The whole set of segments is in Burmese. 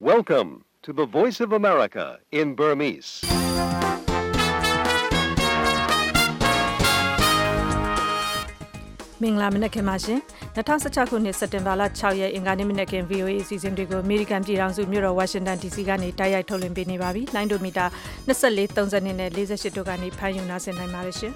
Welcome to the Voice of America in Burmese. Mingla Minake Majin, Natasha Chakuni, September, Chaya, Ingani Minakin, VOA season to go, American Piranzu, Muro, Washington, DC, Gani, Taya Tolim Bini Babi, 9 meter, Nasali, Thousand in a laser Shitogani, Payunas and Marisha.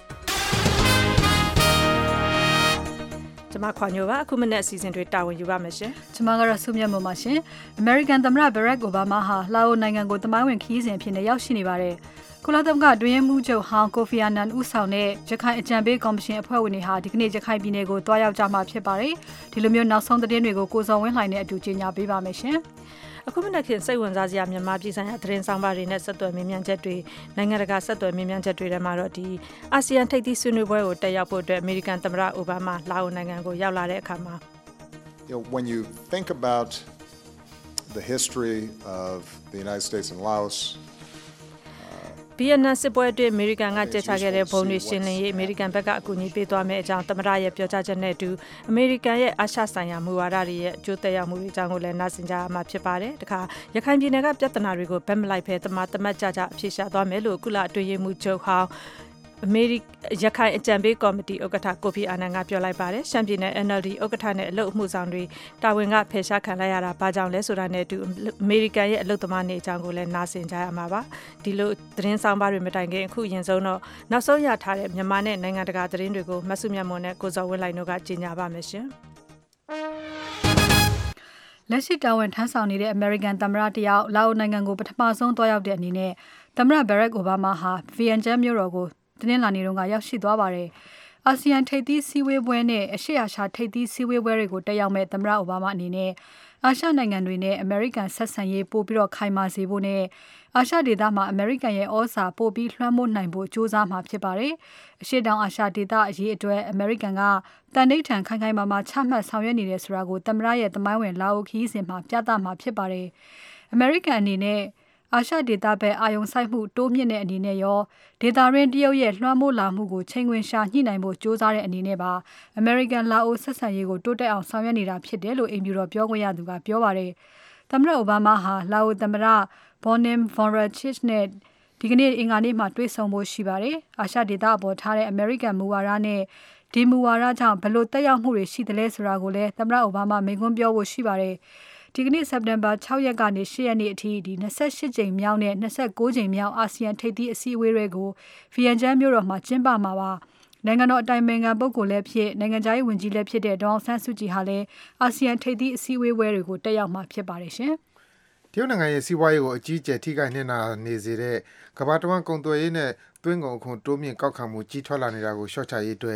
Tamaquanova, Kumana season to Tower Yubamashe. Tamagara Sumya Momashe, American Tamra Barack Obama, Lao Nangango Tamawan Keys and Pina Yashinibare. Kuladamga, Dwayne Mujo, Han, Kofi Annan, Usane, Jakai Jambe, Commission, Pawiniha, Digni Jakai Binego, Toya Jama Pepare, Tilumio Nason the Denigo goes on line at Dujinia Biba Mission. A Kumanakin say when Zazia Mabis and Train Sambari Nesato Mimian Jetri, Nangaraga Sato Mimian Jetri Maroti, ASEAN take this sooner where Tayapo, the American Tamra, Obama, Lao Nangango, Yala Kama. When you think about the history of the United States and Laos, Vienna supported American Jagare Bonation, American Bega Kuni Pituame, Tamara, Piojanetu, American Ashasaya, Muarari, Jutaya Murijango, and Nasinja Mapchapare, the car, Yakan Binaga Jatanarigo, Pemlai Pet, Matamaja, Pisha, Domelo, Kula, to Yemucho, how American Jakai Jambe Committee, Okata, Kopi, and Angapiola Pare, Shampina, NLD, Okatane, Low Muzandri, Tawinga, Pesha, Kalayara, Pajan, Lesurane to American, Lotomani, Jango, and Nasinja Mava, Dilo, Drin Sambari Metange, Kuyan Zono, Nasoya Tare, Yamane, Nangadaga, Rindigo, Masumia Mone, Goza, Noga, Jinaba mission. Let's sit down and hands on the American Tamratia, Lao Nangango, but Mazon Toya de Nine, Tamra Barack Obama, VNJ Murogo. Tenelanironga Yashi Dwabare. ASEAN take this seaway when a share take this seaway where go Tayam met Tamra Obama Nine. Asha Nanganwine, American Sasanye, Popiro Kaima Zibune. Asha Didama, American ye Osa, Popi, Lamon Nambo, Josama Pipare. She down Asha Dida, ye to American ga, Tanatan Kankaimama, Chama Sayanines Rago, Tamraya, the Mawen Lao Keys in Mapjata Mapipare. American Nine. Asha data be ayon saimu domine anine yo data radio ye lwamo lamu ko chaingwin sha nyှိနိုင်ဖို့စ조사တဲ့အနေနဲ့ပါ American Lao ဆက်ဆံရေးကိုတိုးတက်အောင်ဆောင်ရွက်နေတာဖြစ်တယ်လို့အိမ်ဖြူတော်ပြောခွင့်ရသူကပြောပါတယ်။သမ္မတအိုဘားမားဟာလာအိုသမ္မတ Bonim Vorachich နဲ့ဒီကနေ့အင်္ဂါနေ့မှာတွေ့ဆုံဖို့ရှိပါတယ်။အာရှဒေသအပေါ်ထားတဲ့ American မူဝါဒနဲ့ဒီမူဝါဒကြောင့်ဘယ်လိုတက်ရောက်မှုတွေရှိသလဲဆိုတာကိုလည်းသမ္မတအိုဘားမားမိန့်ခွန်းပြောဖို့ရှိပါတယ်။ဒီကနေ့ September 6 ရက်ကနေ 8 ရက်နေ့အထိဒီ28ကြိမ်မြောက်နဲ့29ကြိမ်မြောက်အာဆီယံထိပ်သီးအစည်းအဝေးတွေကို Vientiane မြို့တော်မှာကျင်းပမှာပါ။နိုင်ငံတော်အတိုင်ပင်ခံပုဂ္ဂိုလ်လည်းဖြစ်နိုင်ငံခြားရေးဝန်ကြီးလည်းဖြစ်တဲ့ဒေါအောင်ဆန်းစုကြည်ဟာလည်းအာဆီယံထိပ်သီးအစည်းအဝေးတွေကိုတက်ရောက်မှာဖြစ်ပါတယ်ရှင်။တရုတ်နိုင်ငံရဲ့စီးပွားရေးကိုအကြီးအကျယ်ထိခိုက်နေတာနေစေတဲ့ကမ္ဘာတဝန်းကုန်သွယ်ရေးနဲ့သွင်းကုန်အခွန်တိုးမြင့်ကောက်ခံမှုကြီးထွားလာနေတာကိုရှော့ချရေးအတွက်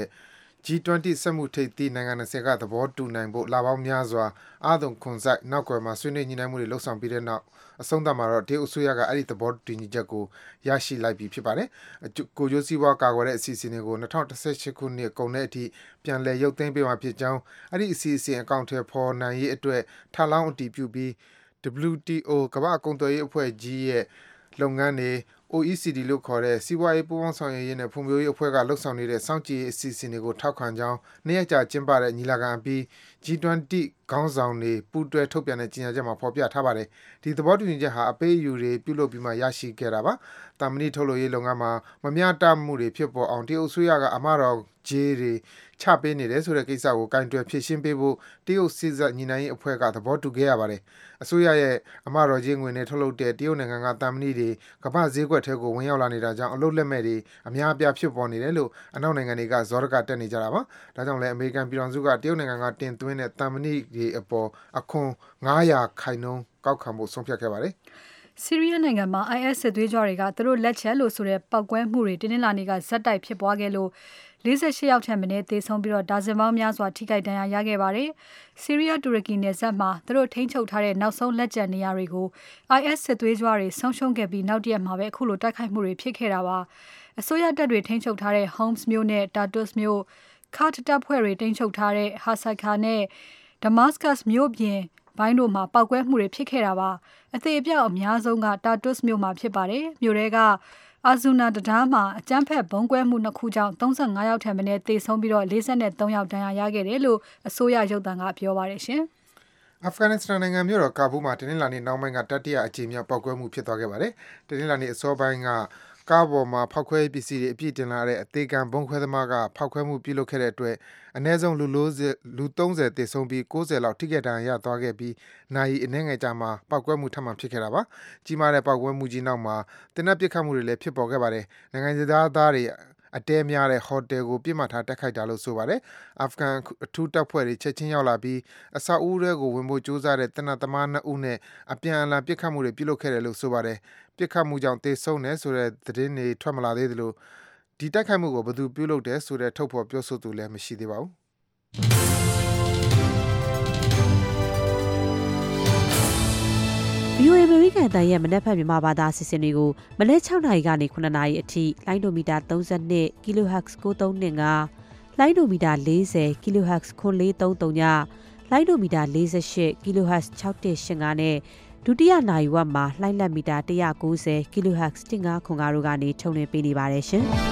G20 စက်မှုထိပ်သီးနိုင်ငံ20ကသဘောတူနိုင်ဖို့လာပေါင်းများစွာအာဒုံခွန်ဆိုင်နောက်ကွယ်မှာဆွေးနွေးညှိနှိုင်းမှုတွေလှုပ်ဆောင်ပြီးတဲ့နောက်အဆုံးသတ်မှာတော့တရုတ်အစိုးရကအဲ့ဒီသဘောတူညီချက်ကိုရရှိလိုက်ပြီဖြစ်ပါတယ်။ကိုကျိုးစီးပွားကာကွယ်တဲ့အစီအစဉ်တွေကို2018ခုနှစ်ကုန်တဲ့အထိပြန်လည်ရုပ်သိမ်းပေးမှာဖြစ်ကြောင်းအဲ့ဒီအစီအစဉ်အကောင့်ထဲပေါ်နိုင်ရေးအတွက်ထပ်လောင်းအတည်ပြုပြီး WTO ကမ္ဘာ့ကုန်သွယ်ရေးအဖွဲ့ကြီးရဲ့လုပ်ငန်းတွေOECD လို့ခေါ်တဲ့စီးပွားရေးပူးပေါင်းဆောင်ရွက်ရေးနဲ့ဖွံ့ဖြိုးရေးအဖွဲ့ကလှုပ်ဆောင်နေတဲ့စောင့်ကြည့်ရေးအစီအစဉ်တွေကိုထောက်ခံကြောင်းနေ့ရက်ကြာကျင်းပတဲ့ညီလာခံအပြီး G20 ခေါင်းဆောင်တွေပူးတွဲထုတ်ပြန်တဲ့ကြေညာချက်မှာဖော်ပြထားပါတယ်။ဒီသဘောတူညီချက်ဟာအပေးအယူတွေပြုလုပ်ပြီးမှရရှိခဲ့တာပါ။တာမဏိထုတ်လုပ်ရေးလုပ်ငန်းမှာမမျှတမှုတွေဖြစ်ပေါ်အောင်တရုတ်အစိုးရကအမှားတော်ဂျေးတွေချပေးနေတယ်ဆိုတဲ့ကိစ္စကိုကင်တွယ်ဖြေရှင်းပေးဖို့တရုတ်စစ်တပ်ညီနိုင်ရေးအဖွဲ့ကသဘောတူခဲ့ရပါတယ်။အစိုးရရဲ့အမှားတော်ဂျေးငွေနဲ့ထုတ်လုပ်တဲ့တရုတ်နိုင်ငံကတာမဏိတွေကမ္ဘာဈေးကွက်ထဲကိုဝင်ရောက်လာနေတာကြောင့်အလုပ်လက်မဲ့တွေအများအပြားဖြစ်ပေါ်နေတယ်လို့အနောက်နိုင်ငံတွေကဇောရကတက်နေကြတာပါ။ဒါကြောင့်လည်းအမေရိကန်ပြည်ထောင်စုကတရုတ်နိုင်ငံကတင်သွင်းတဲ့တာမဏိတွေအပေါ်အခွန်900%ကောက်ခံဖို့ဆုံးဖြတ်ခဲ့ပါတယ်။ဆီးရီးယားနိုင်ငံမှာ IS စစ်သွေးကြွတွေကသူတို့လက်ချက်လို့ဆိုတဲ့ပောက်ကွဲမှုတွေတင်းနှင်းလာနေကဇက်တိုက်ဖြစ်ပွားခဲ့လို့48ယောက်ထက်မနည်းသေဆုံးပြီးတော့ဒါဇင်ပေါင်းများစွာထိခိုက်ဒဏ်ရာရခဲ့ပါတယ်။ဆီးရီးယားတူရကီနယ်စပ်မှာသူတို့ထိန်းချုပ်ထားတဲ့နောက်ဆုံးလက်ကျန်နေရာတွေကို IS စစ်သွေးကြွတွေဆုံးရှုံးခဲ့ပြီးနောက်တရက်မှာပဲအခုလိုတိုက်ခိုက်မှုတွေဖြစ်ခဲ့တာပါ။အစိုးရတပ်တွေထိန်းချုပ်ထားတဲ့ Homs မြို့နဲ့ Tartus မြို့ Kurd တပ်ဖွဲ့တွေထိန်းချုပ်ထားတဲ့ Hasakah နဲ့ Damascus မြို့ပြင်ဘိုင်းတို့မှာပောက်ကွဲမှုတွေဖြစ်ခဲ့တာပါ။အသေးအပြောက်အများဆုံးက Tartus မြို့မှာဖြစ်ပါတယ်။မြို့တွေကAzuna တံတားမှာအကြမ်းဖက်ဘုံကွဲမှု2ခုကြောင့်35ယောက်ထက်မနည်းသေဆုံးပြီးတော့43ယောက်ဒဏ်ရာရခဲ့တယ်လို့အစိုးရရုပ်သံကပြောပါတယ်ရှင်။အာဖဂန်နစ္စတန်နိုင်ငံမြို့တော်ကာဘူးမှာတနင်္လာနေ့နှောင်းပိုင်းကတတိယအကြိမ်မြောက်ပေါက်ကွဲမှုဖြစ်သွားခဲ့ပါတယ်။တနင်္လာနေ့အစောပိုင်းကကားပေါ်မှာဖောက်ခွဲရေးပစ္စည်းတွေအပြည့်တင်လာတဲ့အသေးခံဗုံးခွဲသမားကဖောက်ခွဲမှုပြုလုပ်ခဲ့တဲ့အတွက်အနည်းဆုံးလူ30သေဆုံးပြီး90လောက်ထိခိုက်ဒဏ်ရာရသွားခဲ့ပြီးနာရီအနည်းငယ်ကြာမှပေါက်ကွဲမှုထပ်မံဖြစ်ခဲ့တာပါ။ကြီးမားတဲ့ပေါက်ကွဲမှုကြီးနောက်မှာသေနတ်ပစ်ခတ်မှုတွေလည်းဖြစ်ပေါ်ခဲ့ပါတယ်။နိုင်ငံသားတွေအတဲများတဲ့ဟိုတယ်ကိုပြစ်မှတ်ထားတိုက်ခိုက်တာလို့ဆိုပါတယ်။အာဖဂန်အထူးတပ်ဖွဲ့တွေချက်ချင်းရောက်လာပြီးအဆောက်အဦတွေကိုဝင်ဖို့ကြိုးစားတဲ့တနတ်သမား2ဦးနဲ့အပြန်အလှန်ပစ်ခတ်မှုတွေပြုလုပ်ခဲ့တယ်လို့ဆိုပါတယ်။ပစ်ခတ်မှုကြောင့်သေဆုံးတယ်ဆိုတဲ့သတင်းတွေထွက်မလာသေးသလိုဒီတိုက်ခိုက်မှုကိုဘယ်သူပြုလုပ်တယ်ဆိုတဲ့ထုတ်ဖော်ပြောဆိုသူလည်းမရှိသေးပါဘူး။ VOA အမေရိကန်တန်ရဲ့မနက်ဖြန်မြန်မာဘာသာအစီအစဉ်တွေကိုမနက်6နာရီကနေ9နာရီအထိလိုင်းဒိုမီတာ32 kHz 9325လိုင်းဒိုမီတာ40 kHz 9433ညလိုင်းဒိုမီတာ48 kHz 6185နဲ့ဒုတိယနာရီဝက်မှာလိုင်းလက်မီတာ190 kHz 1505တို့ကနေထုတ်လွှင့်ပေးနေပါတယ်ရှင်။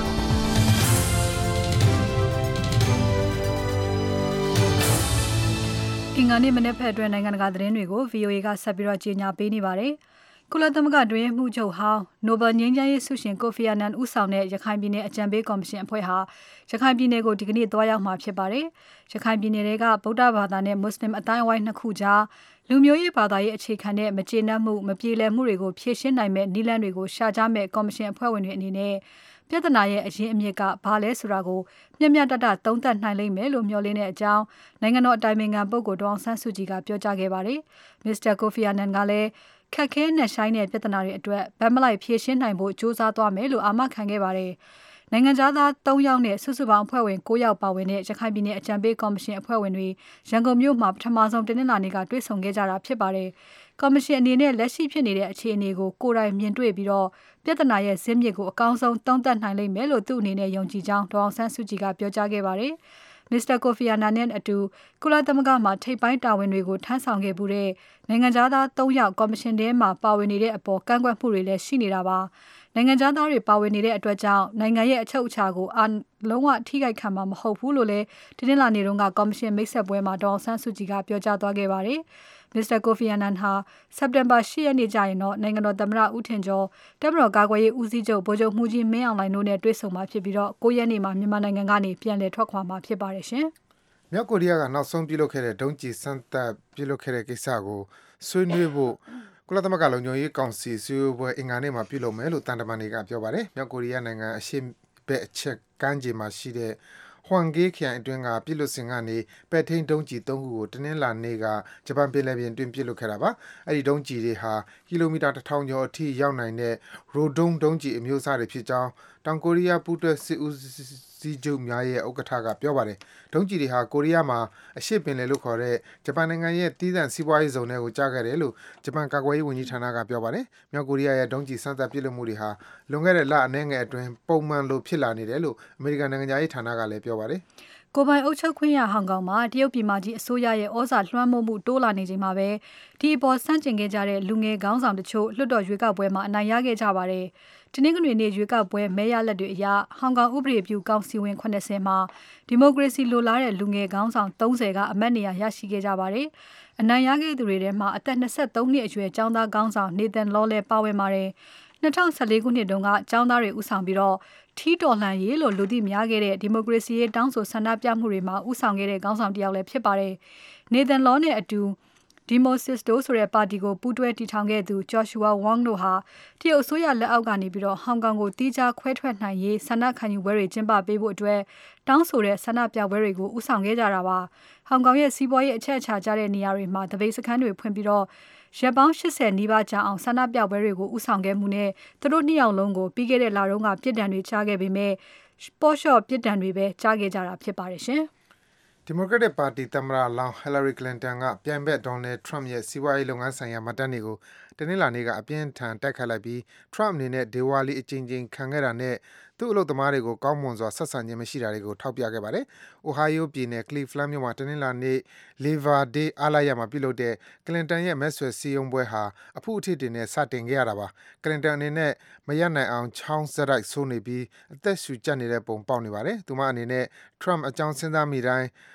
အင်္ဂါနေ့မနေ့ဖက်အတွင်းနိုင်ငံတကာသတင်းတွေကို VOA ကဆက်ပြီးကြေညာပေးနေပါတယ်။ကုလသမဂ္ဂတွင်မှုချုပ်ဟောင်းနိုဘယ်ငြိမ်းချမ်းရေးဆုရှင်ကိုဖီအာနန်ဦးဆောင်တဲ့ရခိုင်ပြည်နယ်အကြံပေးကော်မရှင်အဖွဲ့ဟာရခိုင်ပြည်နယ်ကိုဒီကနေ့သွားရောက်မှာဖြစ်ပါတယ်။ရခိုင်ပြည်နယ်ကဗုဒ္ဓဘာသာနဲ့မွတ်စလင်အတိုင်းအဝိုင်းနှစ်ခုကြားလူမျိုးရေးဘာသာရေးအခြေခံတဲ့မကျေနပ်မှုမပြေလည်မှုတွေကိုဖြေရှင်းနိုင်မဲ့နည်းလမ်းတွေကိုရှာကြမဲ့ကော်မရှင်အဖွဲ့ဝင်တွေအနေနဲ့ပြဿနာရဲ့အရင်းအမြစ်ကဘာလဲဆိုတာကိုမျက်မျှတတသုံးသပ်နိုင်လိမ့်မယ်လို့မျှော်လင့်တဲ့အကြောင်းနိုင်ငံတော်အတိုင်ပင်ခံပုဂ္ဂိုလ်ဒေါအောင်ဆန်းစုကြည်ကပြောကြားခဲ့ပါတယ်။ Mr. Kofi Annan ကလည်းခက်ခဲနဲ့ရှိုင်းတဲ့ပြဿနာတွေအတွက်ဗတ်မလိုက်ဖြေရှင်းနိုင်ဖို့ကြိုးစားသွားမယ်လို့အာမခံခဲ့ပါတယ်။နိုင်ငံသား3ယောက်နဲ့စုစုပေါင်းအဖွဲ့ဝင်9ယောက်ပါဝင်တဲ့ရခိုင်ပြည်နယ်အကြံပေးကော်မရှင်အဖွဲ့ဝင်တွေရန်ကုန်မြို့မှာပထမဆုံးတနင်္လာနေ့ကတွေ့ဆုံခဲ့ကြတာဖြစ်ပါတယ်။ကော်မရှင်အနေနဲ့လက်ရှိဖြစ်နေတဲ့အခြေအနေကိုကိုယ်တိုင်မြင်တွေ့ပြီးတော့ပြဿနာရဲ့ဇစ်မြစ်ကိုအကောင်းဆုံးသုံးသပ်နိုင်လိမ့်မယ်လို့သူ့အနေနဲ့ယုံကြည်ကြောင်းဒေါအောင်ဆန်းစုကြည်ကပြောကြားခဲ့ပါတယ်။ Mr. Kofi Annan နဲ့အတူကုလသမဂ္ဂမှာထိပ်ပိုင်းတာဝန်တွေကိုထမ်းဆောင်ခဲ့မှုတဲ့နိုင်ငံသား3ယောက်ကော်မရှင်ထဲမှာပါဝင်နေတဲ့အပေါ်ကန့်ကွက်မှုတွေလည်းရှိနေတာပါ။နိုင်ငံသားတွေပါဝင်နေတဲ့အတွက်ကြောင့်နိုင်ငံရဲ့အချုပ်အခြာကိုလုံးဝထိခိုက်ခံမှာမဟုတ်ဘူးလို့လည်းဒီနေ့လာနေတော့ကကော်မရှင်မိတ်ဆက်ပွဲမှာဒေါအောင်ဆန်းစုကြည်ကပြောကြားသွားခဲ့ပါတယ်။ Mr. Kofi Annan ဟာစက်တင်ဘာ10ရက်နေ့ကျရင်တော့နိုင်ငံတော်သမ္မတဦးထင်ကျော်တပ်မတော်ကာကွယ်ရေးဦးစီးချုပ်ဗိုလ်ချုပ်မှူးကြီးမင်းအောင်လှိုင်တို့နဲ့တွေ့ဆုံမှာဖြစ်ပြီးတော့9ရက်နေ့မှာမြန်မာနိုင်ငံကနေပြန်လည်ထွက်ခွာမှာဖြစ်ပါတယ်ရှင်။မြောက်ကိုရီးယားကနောက်ဆုံးပြုလုပ်ခဲ့တဲ့ဒုံးကျည်စမ်းသပ်ပြုလုပ်ခဲ့တဲ့ကိစ္စကိုဆွေးနွေးဖို့ကုလသမဂ္ဂလုံခြုံရေးကောင်စီဆွေးနွေးပွဲအင်္ဂါနေ့မှာပြုလုပ်မယ်လို့တန်တမန်တွေကပြောပါတယ်။မြောက်ကိုရီးယားနိုင်ငံအရှေ့ဘက်အချက်ကမ်းခြေမှာရှိတဲ့ဟွမ်ဂေးခရိုင်အတွင်းကပြည်လွတ်စင်ကနေပဲ့ထိန်းဒုံးကျည်3ခုကိုတနင်္လာနေ့ကဂျပန်ပင်လယ်ပြင်တွင်ပြည်လွတ်ခဲ့တာပါ။အဲဒီဒုံးကျည်တွေဟာကီလိုမီတာ1000ကျော်အထိရောက်နိုင်တဲ့ရိုဒုံဒုံးကျည်အမျိုးအစားတွေဖြစ်ကြောင်းတောင်ကိုရီးယားပူးတွဲစစ်ဦးစီးချုပ်များရဲ့ဥက္ကဋ္ဌကပြောပါတယ်။ဒုံးကျည်တွေဟာကိုရီးယားမှာအရှေ့ပင်လယ်လို့ခေါ်တဲ့ဂျပန်နိုင်ငံရဲ့သီးသန့်စီးပွားရေးဇုံထဲကိုကျခဲ့တယ်လို့ဂျပန်ကာကွယ်ရေးဝန်ကြီးဌာနကပြောပါတယ်။မြောက်ကိုရီးယားရဲ့ဒုံးကျည်စမ်းသပ်ပစ်လွှတ်မှုတွေဟာလွန်ခဲ့တဲ့လအနည်းငယ်အတွင်းပုံမှန်လိုဖြစ်လာနေတယ်လို့အမေရိကန်နိုင်ငံသားရေးဌာနကလည်းပြောပါတယ်။ကိုပိုင်အုပ်ချုပ်ခွင့်ရဟောင်ကောင်မှာတရုတ်ပြည်မကြီးအစိုးရရဲ့ဩဇာလွှမ်းမိုးမှုတိုးလာနေချိန်မှာပဲဒီအပေါ်ဆန့်ကျင်ခဲ့ကြတဲ့လူငယ်ခေါင်းဆောင်တချို့လွှတ်တော်ရွေးကောက်ပွဲမှာအနိုင်ရခဲ့ကြပါတယ်။တနင်္ဂနွေနေ့ရွေးကောက်ပွဲမဲရလဒ်တွေအရဟောင်ကောင်ဥပဒေပြုကောင်စီဝင်80မှာဒီမိုကရေစီလိုလားတဲ့လူငယ်ခေါင်းဆောင်30ကအမတ်နေရာရရှိခဲ့ကြပါတယ်။အနိုင်ရခဲ့သူတွေထဲမှာအသက်23နှစ်အရွယ်ကျောင်းသားခေါင်းဆောင် Nathan Law လည်းပါဝင်ပါတယ်။2014ခုနှစ်တုန်းကကျောင်းသားတွေဦးဆောင်ပြီးတော့ထီးတော်လှန်ရေးလို့လူသိများခဲ့တဲ့ဒီမိုကရေစီရေးတောင်းဆိုဆန္ဒပြမှုတွေမှာဦးဆောင်ခဲ့တဲ့ခေါင်းဆောင်တစ်ယောက်လည်းဖြစ်ပါတယ်။ Nathan Law နဲ့အတူDemosisto ဆိုတဲ့ပါတီကိုပူးတွဲတည်ထောင်ခဲ့သူ Joshua Wong တို့ဟာတရုတ်အစိုးရလက်အောက်ကနေပြီးတော့ဟောင်ကောင်ကိုတီးခြားခွဲထွက်နိုင်ရေးဆန္ဒခံယူပွဲတွေကျင်းပပေးဖို့အတွက်တောင်းဆိုတဲ့ဆန္ဒပြပွဲတွေကိုဦးဆောင်ခဲ့ကြတာပါ။ဟောင်ကောင်ရဲ့စီးပွားရေးအချက်အချာကျတဲ့နေရာတွေမှာတပိတ်စခန်းတွေဖွင့်ပြီးတော့ရက်ပေါင်း80နီးပါးကြာအောင်ဆန္ဒပြပွဲတွေကိုဦးဆောင်ခဲ့မှုနဲ့သူတို့နှစ်ယောက်လုံးကိုပြီးခဲ့တဲ့လတုန်းကပြစ်ဒဏ်တွေချခဲ့ပေမဲ့ပေါ်လျှော့ပြစ်ဒဏ်တွေပဲချခဲ့ကြတာဖြစ်ပါတယ်ရှင်။ဒီမိုကရက်တစ်ပါတီသမ္မတလောင်း Hillary Clinton ကပြိုင်ဘက် Donald Trump ရဲ့စီးပွားရေးလုပ်ငန်းဆိုင်ရာမှတ်တမ်းတွေကိုတနင်္လာနေ့ကအပြင်းထန်တိုက်ခိုက်လိုက်ပြီး Trump အနေနဲ့ဒေဝါလီအကြိမ်ကြိမ်ခံခဲ့တာနဲ့သူ့အလုပ်သမားတွေကိုကောင်းမွန်စွာဆက်ဆံခြင်းမရှိတာတွေကိုထောက်ပြခဲ့ပါတယ်။ Ohio ပြည်နယ် Cleveland မြို့မှာတနင်္လာနေ့ Labor Day အားလပ်ရက်မှာပြုလုပ်တဲ့ Clinton ရဲ့မဲဆွယ်စည်းရုံးပွဲဟာအဖုအထစ်တွေနဲ့စတင်ခဲ့ရတာပါ။ Clinton အနေနဲ့မရပ်နိုင်အောင်ချောင်းဆက်တိုက်ဆိုးနေပြီးအသက်ရှူကျပ်နေတဲ့ပုံပေါက်နေပါတယ်။သူမအနေနဲ့ Trump အကြောင်းစဉ်းစားမိတိုင်း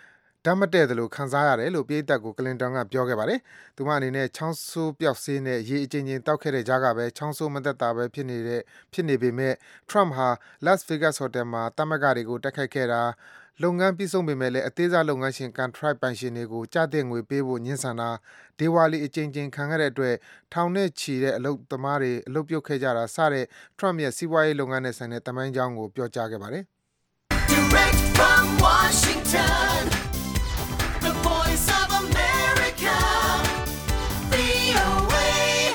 ဓာတ်မတည့်တယ်လို့ခံစားရတယ်လို့ပြည်သက်ကိုကလင်တန်ကပြောခဲ့ပါတယ်။သူမအနေနဲ့ချောင်းဆိုးပျောက်ဆေးနဲ့ရေအချင်းချင်းတောက်ခဲ့တဲ့ကြားကပဲချောင်းဆိုးမသက်တာပဲဖြစ်နေပေမဲ့ Trump ဟာ Las Vegas Hotel မှာတမကတွေကိုတိုက်ခိုက်ခဲ့တာလုပ်ငန်းပြီးဆုံးပေမဲ့လည်းအသေးစားလုပ်ငန်းရှင်ကန်ထရိုက်ပိုင်ရှင်တွေကိုကြားတဲ့ငွေပေးဖို့ညှဉ်းဆန်တာဒေဝါလီအချင်းချင်းခံခဲ့တဲ့အတွက်ထောင်နဲ့ချီတဲ့အလုပ်သမားတွေအလုပ်ပြုတ်ခဲ့ကြတာစတဲ့ Trump ရဲ့စီးပွားရေးလုပ်ငန်းနဲ့ဆိုင်တဲ့တမိုင်းကြောင်းကိုပြောကြားခဲ့ပါတယ်။ Direct from Washington, the voice of America, VOA.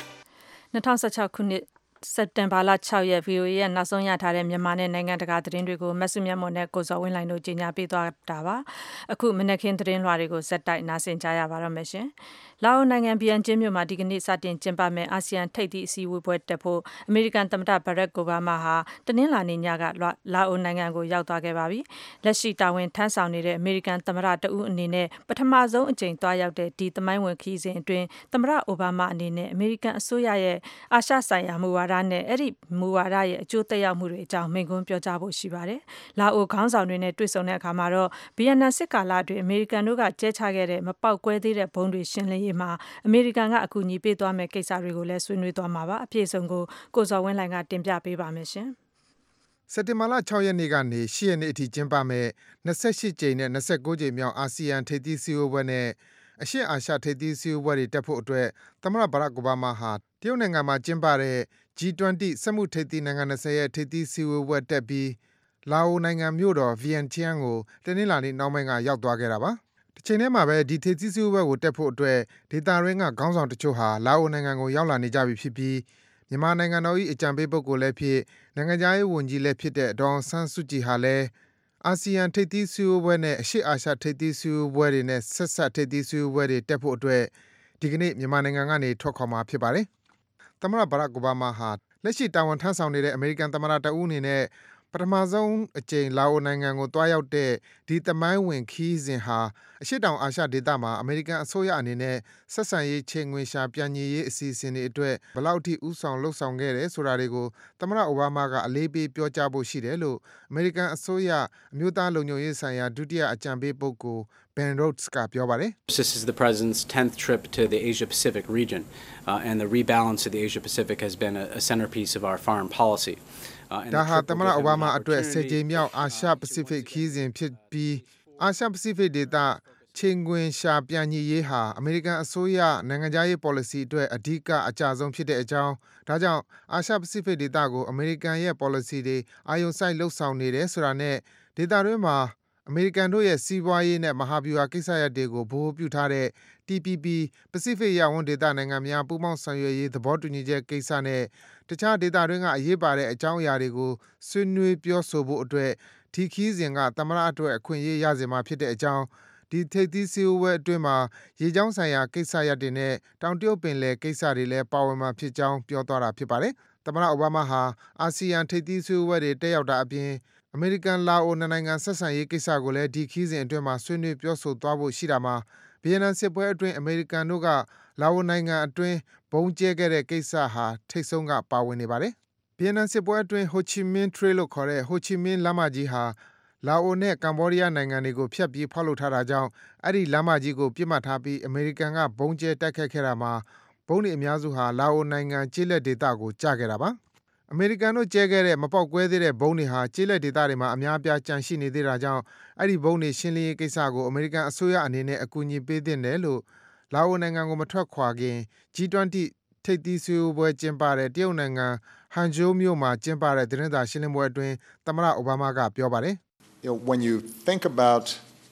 2016 ခုနှစ်စက်တင်ဘာလ 6 ရက် VOA ရဲ့နောက်ဆုံးရထားတဲ့မြန်မာနဲ့နိုင်ငံတကာသတင်းတွေကိုမဆုမြတ်မွန်နဲ့ကိုစောဝင်းလိုင်းတို့ကြီးညာပေးသွားတာပါအခုမနက်ခင်းသတင်းလွှာတွေကိုဇက်တိုက်နားဆင်ကြရပါတော့မယ်ရှင်လာအိုနိုင်ငံဗီယန်ကျင်းမြို့မှာဒီကနေ့စတင်ကျင်းပမယ့်အာဆီယံထိပ်သီးအစည်းအဝေးပွဲတက်ဖို့အမေရိကန်သမ္မတဘရက်အိုဘားမားဟာတနင်္လာနေ့ညကလာအိုနိုင်ငံကိုရောက်သွားခဲ့ပါပြီလက်ရှိတာဝန်ထမ်းဆောင်နေတဲ့အမေရိကန်သမ္မတတဦးအနေနဲ့ပထမဆုံးအကြိမ်သွားရောက်တဲ့ဒီသမိုင်းဝင်ခရီးစဉ်အတွင်းသမ္မတအိုဘားမားအနေနဲ့အမေရိကန်အစိုးရရဲ့အာရှဆိုင်ရာမူဝါဒနဲ့အဲ့ဒီမူဝါဒရဲ့အကျိုးသက်ရောက်မှုတွေအကြောင်းမိန့်ခွန်းပြောကြားဖို့ရှိပါတယ်လာအိုခေါင်းဆောင်တွေနဲ့တွေ့ဆုံတဲ့အခါမှာတော့ဗီယက်နမ်စစ်ကာလအတွင်းအမေရိကန်တို့ကကျဲချခဲ့တဲ့မပေါက်ကွဲသေးတဲ့ဘုံတွေရှင်းလင်းရေးမှာအမေရိကန်ကအကူအညီပေးသွားမယ့်ကိစ္စတွေကိုလည်းဆွေးနွေးသွားမှာပါအပြည့်အစုံကိုစော်ဝင်းလိုင်ကတင်ပြပေးပါမယ်ရှင်စက်တင်ဘာလ 6 ရက်နေ့ကနေ 10 ရက်နေ့အထိကျင်းပမယ့်28ကြိမ်နဲ့29ကြိမ်မြောက်အာဆီယံထိပ်သီးစည်းဝေးပွဲနဲ့အရှေ့အာရှထိပ်သီးစည်းဝေးပွဲတွေတက်ဖို့အတွက်သမ္မတဘရက်အိုဘားမားဟာတရုတ်နိုင်ငံမှာကျင်းပတဲ့ G20 စက်မှုထိပ်သီးနိုင်ငံ20ရဲ့ထိပ်သီးစည်းဝေးပွဲတက်ပြီးလာအိုနိုင်ငံမြို့တော်ဗီယန်ကျန်းကိုတနင်္လာနေ့နှောင်းပိုင်းကရောက်သွားခဲ့တာပါ။တစ်ချိန်တည်းမှာပဲဒီထိပ်သီးစည်းဝေးပွဲကိုတက်ဖို့အတွက်ဒေသတွင်းကခေါင်းဆောင်တချို့ဟာလာအိုနိုင်ငံကိုရောက်လာနေကြပြီဖြစ်ပြီးမြန်မာနိုင်ငံတော်၏အကြံပေးပုဂ္ဂိုလ်လည်းဖြစ်နိုင်ငံခြားရေးဝန်ကြီးလည်းဖြစ်တဲ့ဒေါအောင်ဆန်းစုကြည်ဟာလည်းအာဆီယံထိပ်သီးစည်းဝေးပွဲနဲ့အရှေ့အာရှထိပ်သီးစည်းဝေးပွဲတွေနဲ့ဆက်ဆက်ထိပ်သီးစည်းဝေးပွဲတွေတက်ဖို့အတွက်ဒီကနေ့မြန်မာနိုင်ငံကနေထွက်ခွာမှာဖြစ်ပါတယ်။သမ္မတဘရက်အိုဘားမားဟာလက်ရှိတာဝန်ထမ်းဆောင်နေတဲ့အမေရိကန်သမ္မတတဦးအနေနဲ့ပထမဆုံးအကြိမ်လာအိုနိုင်ငံကိုတွားရောက်တဲ့ဒီသမိုင်းဝင်ခီးစဉ်ဟာအရှေ့တောင်အာရှဒေသမှာအမေရိကန်အစိုးရအနေနဲ့ဆက်ဆံရေးချိန်ခွင်ရှာပြန်ညီရေးအစီအစဉ်တွေအတွက်ဘယ်လောက်ထိဦးဆောင်လှုပ်ဆောင်ခဲ့တယ်ဆိုတာတွေကိုသမ္မတအိုဘားမားကအလေးပေးပြောကြားဖို့ရှိတယ်လို့အမေရိကန်အစိုးရအမျိုးသားလုံခြုံရေးဆိုင်ရာဒုတိယအကြံပေးပုဂ္ဂိုလ်Ben Rhodes ကပြောပါတယ် This is the president's 10th trip to the Asia Pacific region and the rebalance of the Asia Pacific has been a centerpiece of our foreign policy. ဒါဟာသမ္မတအိုဘားမားအတွက်10ကြိမ်မြောက်အာရှပစိဖိတ်ခီးစဉ်ဖြစ်ပြီးအာရှပစိဖိတ်ဒေသချိန်ခွင်ရှာပြန်ညီရေးဟာအမေရိကန်အစိုးရနိုင်ငံခြားရေး policy အတွက်အဓိကအကျဆုံးဖြစ်တဲ့အကြောင်းဒါကြောင့်အာရှပစိဖိတ်ဒေသကိုအမေရိကန်ရဲ့ policy တွေအာရုံစိုက်လှုပ်ဆောင်နေတယ်ဆိုတာနဲ့ဒေသတွင်းမှာအမေရိကန်တို့ရဲ့စီးပွားရေးနဲ့မဟာဗျူဟာကိစ္စရပ်တွေကိုဗဟိုပြုထားတဲ့ TPP ပစိဖိတ်ရပ်ဝန်းဒေသနိုင်ငံများပူးပေါင်းဆောင်ရွက်ရေးသဘောတူညီချက်ကိစ္စနဲ့တခြားဒေသတွင်းကအရေးပါတဲ့အကြောင်းအရာတွေကိုဆွေးနွေးပြောဆိုဖို့အတွက်ဒီခီးစဉ်ကသမ္မတအတွက်အခွင့်အရေးရစေမှာဖြစ်တဲ့အကြောင်းဒီထိပ်သီးစည်းဝေးပွဲအတွင်းမှာရေကြောင်းဆိုင်ရာကိစ္စရပ်တွေနဲ့တောင်တရုတ်ပင်လယ်ကိစ္စတွေလည်းပါဝင်မှာဖြစ်ကြောင်းပြောသွားတာဖြစ်ပါတယ်။သမ္မတအိုဘားမားဟာအာဆီယံထိပ်သီးစည်းဝေးပွဲတွေတက်ရောက်တာအပြင်အမေရိကန်လာအိုနိုင်ငံဆက်ဆံရေးကိစ္စကိုလည်းဒီခီးစဉ်အတွင်းမှာဆွေးနွေးပြောဆိုသွားဖို့ရှိတာမှာဗီယက်နမ်စစ်ပွဲအတွင်းအမေရိကန်တို့ကလာအိုနိုင်ငံအတွင်းဘုံကျဲခဲ့တဲ့ကိစ္စဟာထိတ်ဆုံးကပါဝင်နေပါတယ်။ဗီယက်နမ်စစ်ပွဲအတွင်းဟိုချီမင်း Trail လို့ခေါ်တဲ့ဟိုချီမင်းလမ်းမကြီးဟာလာအိုနဲ့ကမ္ဘောဒီးယားနိုင်ငံတွေကိုဖျက်ပြီးဖောက်လုပ်ထားတာကြောင့်အဲ့ဒီလမ်းမကြီးကိုပြစ်မှတ်ထားပြီးအမေရိကန်ကဘုံကျဲတိုက်ခိုက်ခဲ့တာမှာဘုံတွေအများစုဟာလာအိုနိုင်ငံကျေးလက်ဒေသကိုကျခဲ့တာပါ။အမေရိကန်တို့ကျဲခဲ့တဲ့မပေါက်ကွဲသေးတဲ့ဘုံတွေဟာကျေးလက်ဒေသတွေမှာအများအပြားကျန်ရှိနေသေးတာကြောင့်အဲ့ဒီဘုံတွေရှင်းလင်းရေးကိစ္စကိုအမေရိကန်အစိုးရအနေနဲ့အကူအညီပေးသင့်တယ်လို့လာအိုနိုင်ငံကိုမထွက်ခွာခင် G20 ထိပ်သီးစည်းဝေးပွဲကျင်းပတဲ့တရုတ်နိုင်ငံဟန်ဂျိုးမြို့မှာကျင်းပတဲ့သတင်းစာရှင်းလင်းပွဲအတွင်းသမ္မတအိုဘားမားကပြောပါတယ် When you think about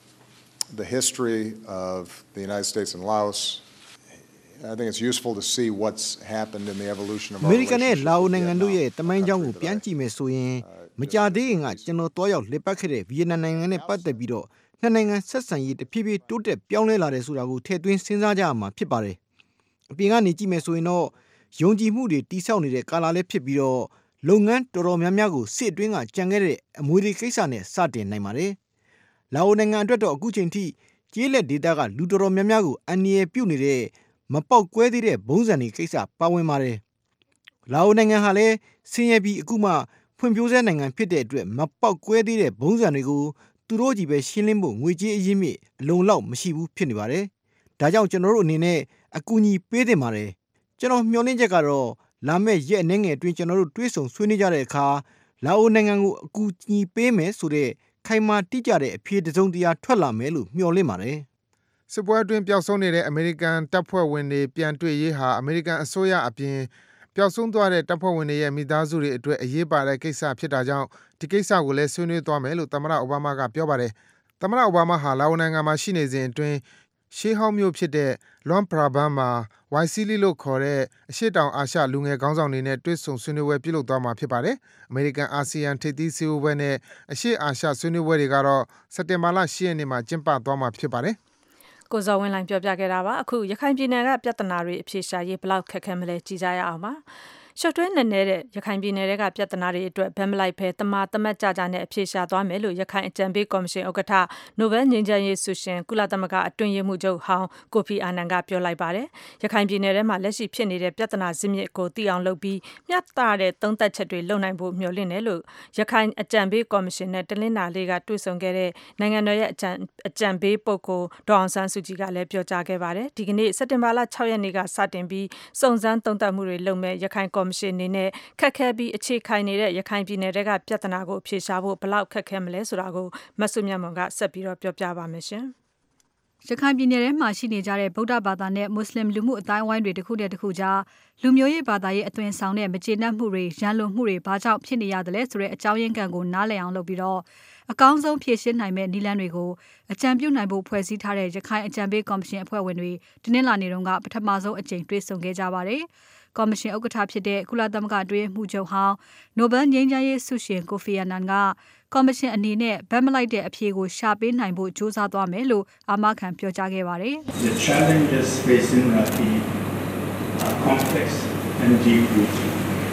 the history of the United States and Laos, I think it's useful to see what's happened in the evolution of our relationship. အမေရိကန်နဲ့လာအိုနိုင်ငံတို့ရဲ့တမိုင်းကြောင်းကိုပြန်ကြည့်မယ်ဆိုရင်မကြာသေးခင်ကကျွန်တော်တွားရောက်လက်ပတ်ခဲ့တဲ့ဗီယက်နမ်နိုင်ငံနဲ့ပတ်သက်ပြီးတော့နှစ်နိုင်ငံဆက်ဆံရေးတဖြည်းဖြည်းတိုးတက်ပြောင်းလဲလာတယ်ဆိုတာကိုထည့်သွင်းစဉ်းစားကြရမှာဖြစ်ပါတယ်။အပြင်ကနေကြည့်မယ်ဆိုရင်တော့ယုံကြည်မှုတွေတိဆောက်နေတဲ့ကာလလည်းဖြစ်ပြီးတော့လုပ်ငန်းတော်တော်များများကိုစစ်အတွင်းကကြံခဲ့တဲ့အမွေတွေကိစ္စနဲ့စတင်နိုင်ပါတယ်။လာအိုနိုင်ငံအတွက်တော့အခုချိန်ထိကျေးလက်ဒေသကလူတော်တော်များများကိုအန္တရာယ်ပြုနေတဲ့မပေါက်ကွဲသေးတဲ့ဘုံစံတွေကိစ္စပါဝင်ပါတယ်။လာအိုနိုင်ငံဟာလည်းဆင်းရဲပြီးအခုမှဖွံ့ဖြိုးဆဲနိုင်ငံဖြစ်တဲ့အတွက်မပေါက်ကွဲသေးတဲ့ဘုံစံတွေကိုသူတို့ကြီးပဲရှင်းလင်းဖို့ငွေကြေးအရင်းမြစ်အလုံလောက်မရှိဘူးဖြစ်နေပါတယ်။ဒါကြောင့်ကျွန်တော်တို့အနေနဲ့အကူအညီပေးတင်ပါတယ်။ကျွန်တော်မျှော်လင့်ချက်ကတော့လာမယ့်ရက်အနည်းငယ်အတွင်းကျွန်တော်တို့တွေးဆုံဆွေးနွေးကြတဲ့အခါလာအိုနိုင်ငံကိုအကူအညီပေးမယ်ဆိုတဲ့ခိုင်မာတိကျတဲ့အဖြေတစုံတရာထွက်လာမယ်လို့မျှော်လင့်ပါတယ်။စစ်ပွဲအတွင်းပျောက်ဆုံးနေတဲ့အမေရိကန်တပ်ဖွဲ့ဝင်တွေပြန်တွေ့ရေးဟာအမေရိကန်အစိုးရအပြင်ပျောက်ဆုံးသွားတဲ့တပ်ဖွဲ့ဝင်တွေရဲ့မိသားစုတွေအတွက်အရေးပါတဲ့ကိစ္စဖြစ်တာကြောင့်ဒီကိစ္စကိုလည်းဆွေးနွေးသွားမယ်လို့သမ္မတအိုဘားမားကပြောပါတယ်။သမ္မတအိုဘားမားဟာလာအိုနိုင်ငံမှာရှိနေစဉ်အတွင်းရှေးဟောင်းမြို့ဖြစ်တဲ့ Luang Prabang မှာ YSEAL လို့ခေါ်တဲ့အရှေ့တောင်အာရှလူငယ်ခေါင်းဆောင်တွေနဲ့တွေ့ဆုံဆွေးနွေးပွဲပြုလုပ်သွားမှာဖြစ်ပါတယ်။အမေရိကန်အာဆီယံထိပ်သီးစည်းဝေးပွဲနဲ့အရှေ့အာရှဆွေးနွေးပွဲတွေကတော့စက်တင်ဘာလ 10 ရက်နေ့မှာကျင်းပသွားမှာဖြစ်ပါတယ်။ကိုဇော်ဝင်းလိုင်းပြောပြခဲ့တာပါ။အခုရခိုင်ပြည်နယ်ကပြဿနာတွေအဖြေရှာရေးဘလောက်ခက်ခဲမလဲကြည့်ကြရအောင်ပါ။ရှုပ်ထွေးနေတဲ့ရခိုင်ပြည်နယ်ကပြဿနာတွေအတွက်ဗန်းမလိုက်ဖဲတမတ်ကြကြနဲ့အဖြေရှာသွားမယ်လို့ရခိုင်အကြံပေးကော်မရှင်ဥက္ကဋ္ဌနိုဘယ်ငြိမ်းချမ်းရေးဆုရှင်ကုလသမဂ္ဂအတွင်းရေးမှူးချုပ်ဟောင်းကိုဖီအာနန်ကပြောလိုက်ပါတယ်။ရခိုင်ပြည်နယ်ထဲမှာလက်ရှိဖြစ်နေတဲ့ပြဿနာဇစ်မြစ်ကိုသိအောင်လုပ်ပြီးမျှတတဲ့သုံးသပ်ချက်တွေလုပ်နိုင်ဖို့မျှော်လင့်တယ်လို့ရခိုင်အကြံပေးကော်မရှင်နဲ့တလင်းနာလေးကတွေ့ဆုံခဲ့တဲ့နိုင်ငံတော်ရဲ့အကြံပေးပုဂ္ဂိုလ်ဒေါအောင်ဆန်းစုကြည်ကလည်းပြောကြားခဲ့ပါတယ်။ဒီကနေ့စက်တင်ဘာလ 6 ရက်နေ့ကစတင်ပြီးစုံစမ်းသုံးသပ်မှုတွေလုပ်မဲ့ရခိုင်ကော်မရှင်နဲ့ခက်ခဲပြီးအခြေခိုင်နေတဲ့ရခိုင်ပြည်နယ်ကပြဿနာကိုဖြေရှာဖို့ဘလောက်ခက်ခဲမလဲဆိုတာကိုမဆုမြတ်မွန်ကဆက်ပြီးတော့ပြောပြပါမယ်ရှင်။ရခိုင်ပြည်နယ်ထဲမှာရှိနေကြတဲ့ဗုဒ္ဓဘာသာနဲ့မွတ်စလင်လူမှုအတိုင်းအဝိုင်းတွေတစ်ခုတည်းတစ်ခုကြားလူမျိုးရေးဘာသာရေးအသွင်ဆောင်တဲ့မကျေနပ်မှုတွေရန်လိုမှုတွေဘာကြောင့်ဖြစ်နေရတယ်လဲဆိုတဲ့အကြောင်းရင်းခံကိုနားလည်အောင်လုပ်ပြီးတော့အကောင်းဆုံးဖြေရှင်းနိုင်မဲ့နည်းလမ်းတွေကိုအကြံပြုနိုင်ဖို့ဖွဲ့စည်းထားတဲ့ရခိုင်အကြံပေးကော်မရှင်အဖွဲ့ဝင်တွေတင်းနှင်းလာနေတုန်းကပထမဆုံးအကြိမ်တွေ့ဆုံခဲ့ကြပါတယ်။ကော်မရှင်ဥက္ကဋ္ဌဖြစ်တဲ့ကုလသမဂ္ဂအတွင်းမှုချုပ်ဟောင်းနိုဘယ်ငြိမ်းချမ်းရေးဆုရှင်ကိုဖီအာနန်ကကော်မရှင်အနေနဲ့ဗတ်မလိုက်တဲ့အဖြေကိုရှာပေးနိုင်ဖို့ကြိုးစားသွားမယ်လို့အာမခံပြောကြားခဲ့ပါတယ်။ The challenges facing Rafi are complex and deep-rooted.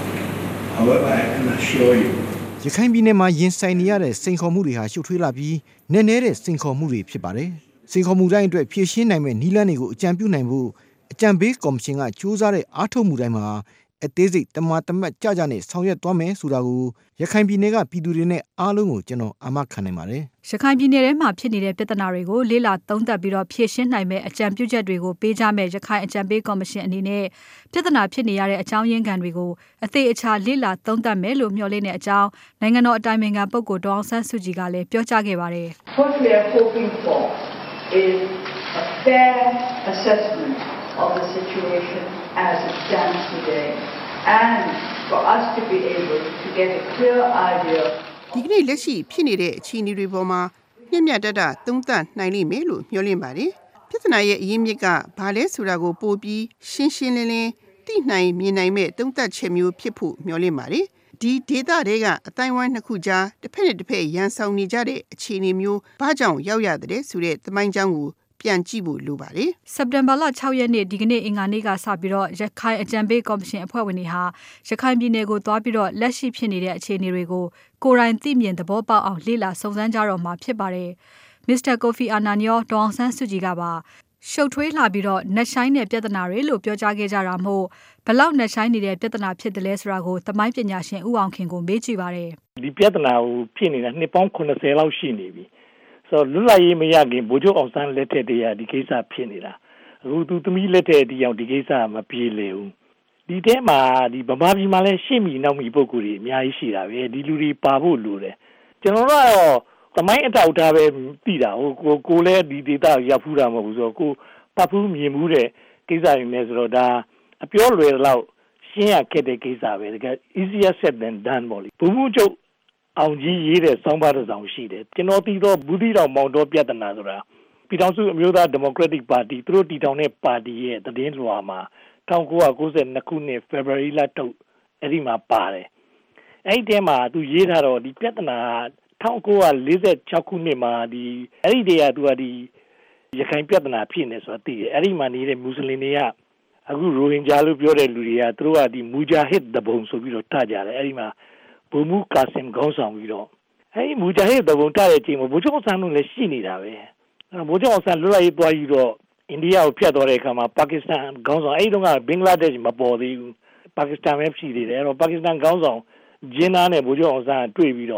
However, I can assure you ရခိုင်ပြည်နယ်မှာရင်ဆိုင်နေရတဲ့စိန်ခေါ်မှုတွေဟာရှုပ်ထွေးလာပြီးနည်းနည်းတဲ့စိန်ခေါ်မှုတွေဖြစ်ပါတယ်။စိန်ခေါ်မှုတိုင်းအတွက်ဖြေရှင်းနိုင်မဲ့နည်းလမ်းတွေကိုအကြံပြုနိုင်ဖို့အကြံပေးကော်မရှင်ကစူးစမ်းတဲ့အားထုတ်မှုတိုင်းမှာအသေးစိတ်တမတ်ကြကြနဲ့ဆောင်ရွက်သွားမယ်ဆိုတာကိုရခိုင်ပြည်နယ်ကပြည်သူတွေနဲ့အားလုံးကိုကျွန်တော်အာမခံနိုင်ပါတယ်။ရခိုင်ပြည်နယ်ထဲမှာဖြစ်နေတဲ့ပြဿနာတွေကိုလေးလာသုံးသပ်ပြီးတော့ဖြေရှင်းနိုင်မဲ့အကြံပြုချက်တွေကိုပေးကြမဲ့ရခိုင်အကြံပေးကော်မရှင်အနေနဲ့ပြဿနာဖြစ်နေရတဲ့အကြောင်းရင်းခံတွေကိုအသေးအချာလေးလာသုံးသပ်မယ်လို့မျှော်လင့်တဲ့အကြောင်းနိုင်ငံတော်အတိုင်ပင်ခံပုဂ္ဂိုလ်ဒေါအောင်ဆန်းစုကြည်ကလည်းပြောကြားခဲ့ပါတယ်။ What we are hoping for is a fair assessment of the situation as it stands today and for us to be able to get a clear idea ဒီကနေ့လက်ရှိဖြစ်နေတဲ့အခြေအနေတွေပေါ်မှာမျှမျှတတသုံးသပ်နိုင်လိမ့်မယ်လို့မျှော်လင့်ပါတယ်။ပြဿနာရဲ့အရင်းမြစ်ကဘာလဲဆိုတာကိုပို့ပြီးရှင်းရှင်းလင်းလင်းသိနိုင်မြင်နိုင်မဲ့သုံးသပ်ချက်မျိုးဖြစ်ဖို့မျှော်လင့်ပါတယ်။ဒီဒေသတွေကအတိုင်းဝိုင်းနှစ်ခုကြားတစ်ဖက်နဲ့တစ်ဖက်ရန်ဆောင်နေကြတဲ့အခြေအနေမျိုးဘာကြောင့်ရောက်ရတဲ့ဆိုတဲ့သမိုင်းကြောင်းကိုပြန်ကြည့်ဖို့လိုပါတယ်။စက်တင်ဘာလ 6 ရက်နေ့ဒီကနေ့အင်္ဂါနေ့ကစပြီးတော့ရခိုင်အကြံပေးကော်မရှင်အဖွဲ့ဝင်တွေဟာရခိုင်ပြည်နယ်ကိုသွားပြီးတော့လက်ရှိဖြစ်နေတဲ့အခြေအနေတွေကိုကိုယ်တိုင်သိမြင်သဘောပေါက်အောင်လေ့လာစုံစမ်းကြတော့မှာဖြစ်ပါတယ်။ Mr. Kofi Annan ရောဒေါအောင်ဆန်းစုကြည်ကပါရှုပ်ထွေးလာပြီးတော့နှက်ဆိုင်တဲ့ပြဿနာတွေလို့ပြောကြားခဲ့ကြတာမို့ဘလောက်နှက်ဆိုင်နေတဲ့ပြဿနာဖြစ်တယ်လဲဆိုတာကိုသမိုင်းပညာရှင်ဦးအောင်ခင်ကိုမေးကြည့်ပါတယ်။ဒီပြဿနာကိုဖြစ်နေတာနှစ်ပေါင်း80လောက်ရှိနေပြီ။ဆိုလွတ်လပ်ရေးမရခင်ဗိုလ်ချုပ်အောင်ဆန်းလက်ထက်တည်းကဒီကိစ္စဖြစ်နေတာအခုသူသမီးလက်ထက်ဒီအောင်ဒီကိစ္စမပြေလေဘူးဒီထဲမှာဒီဗမာပြည်မှာလည်းရှေ့မီနောက်မီပုဂ္ဂိုလ်တွေအများကြီးရှိတာပဲဒီလူတွေပါဖို့လိုတယ်ကျွန်တော်တို့ကတော့သမိုင်းအထောက်အထားပဲသိတာကိုလည်းဒီဒေတာရောက်ဖူးတာမဟုတ်ဘူးဆိုတော့ကိုပတ်ဖူးမြင်မှုတဲ့ကိစ္စတွေနဲ့ဆိုတော့ဒါအပြောလွယ်တော့ရှင်းရခဲ့တဲ့ကိစ္စပဲတကယ် easier said than done ပေါ့လေဘုံမှုချုပ်အောင်ကြီးရေးတဲ့စောင်းပါးတစ်စောင်ရှိတယ်ကျွန်တော်သိတော့ဘူးသီးတော်မောင်တော်ပြဿနာဆိုတာပြည်ထောင်စုအမျိုးသားဒီမိုကရက်တစ်ပါတီသူတို့တည်ထောင်တဲ့ပါတီရဲ့သတင်းလွှာမှာ1992ခုနှစ် February လထုတ်အဲ့ဒီမှာပါတယ်အဲ့ဒီထဲမှာသူရေးထားတော့ဒီပြဿနာ1946ခုနှစ်မှာဒီအဲ့ဒီတည်းကသူကဒီရခိုင်ပြဿနာဖြစ်နေဆိုတာသိတယ်အဲ့ဒီမှာနေတဲ့မွတ်စလင်တွေကအခုရိုဟင်ဂျာလို့ပြောတဲ့လူတွေကသူတို့ကဒီမူဂျာဟစ်တဘုံဆိုပြီးတော့တကြတယ်အဲ့ဒီမှာဘုံမူကာဆင်ခေါင်းဆောင်ပြီးတော့အဲဒီမူဂျာဟစ်တဘုံတတဲ့အချိန်မှာဗိုလ်ချုပ်အောင်ဆန်းတို့လည်းရှိနေတာပဲဗိုလ်ချုပ်အောင်ဆန်းလွတ်လပ်ရေးသွားပြီးတော့အိန္ဒိယကိုဖြတ်သွားတဲ့အခါမှာပါကစ္စတန်ခေါင်းဆောင်အဲဒီတုန်းကဘင်္ဂလားဒေ့ရှ်မပေါ်သေးဘူးပါကစ္စတန်ပဲဖြစ်သေးတယ်အဲ့တော့ပါကစ္စတန်ခေါင်းဆောင်ဂျင်းနာနဲ့ဗိုလ်ချုပ်အောင်ဆန်းတွေ့ပြီးတော့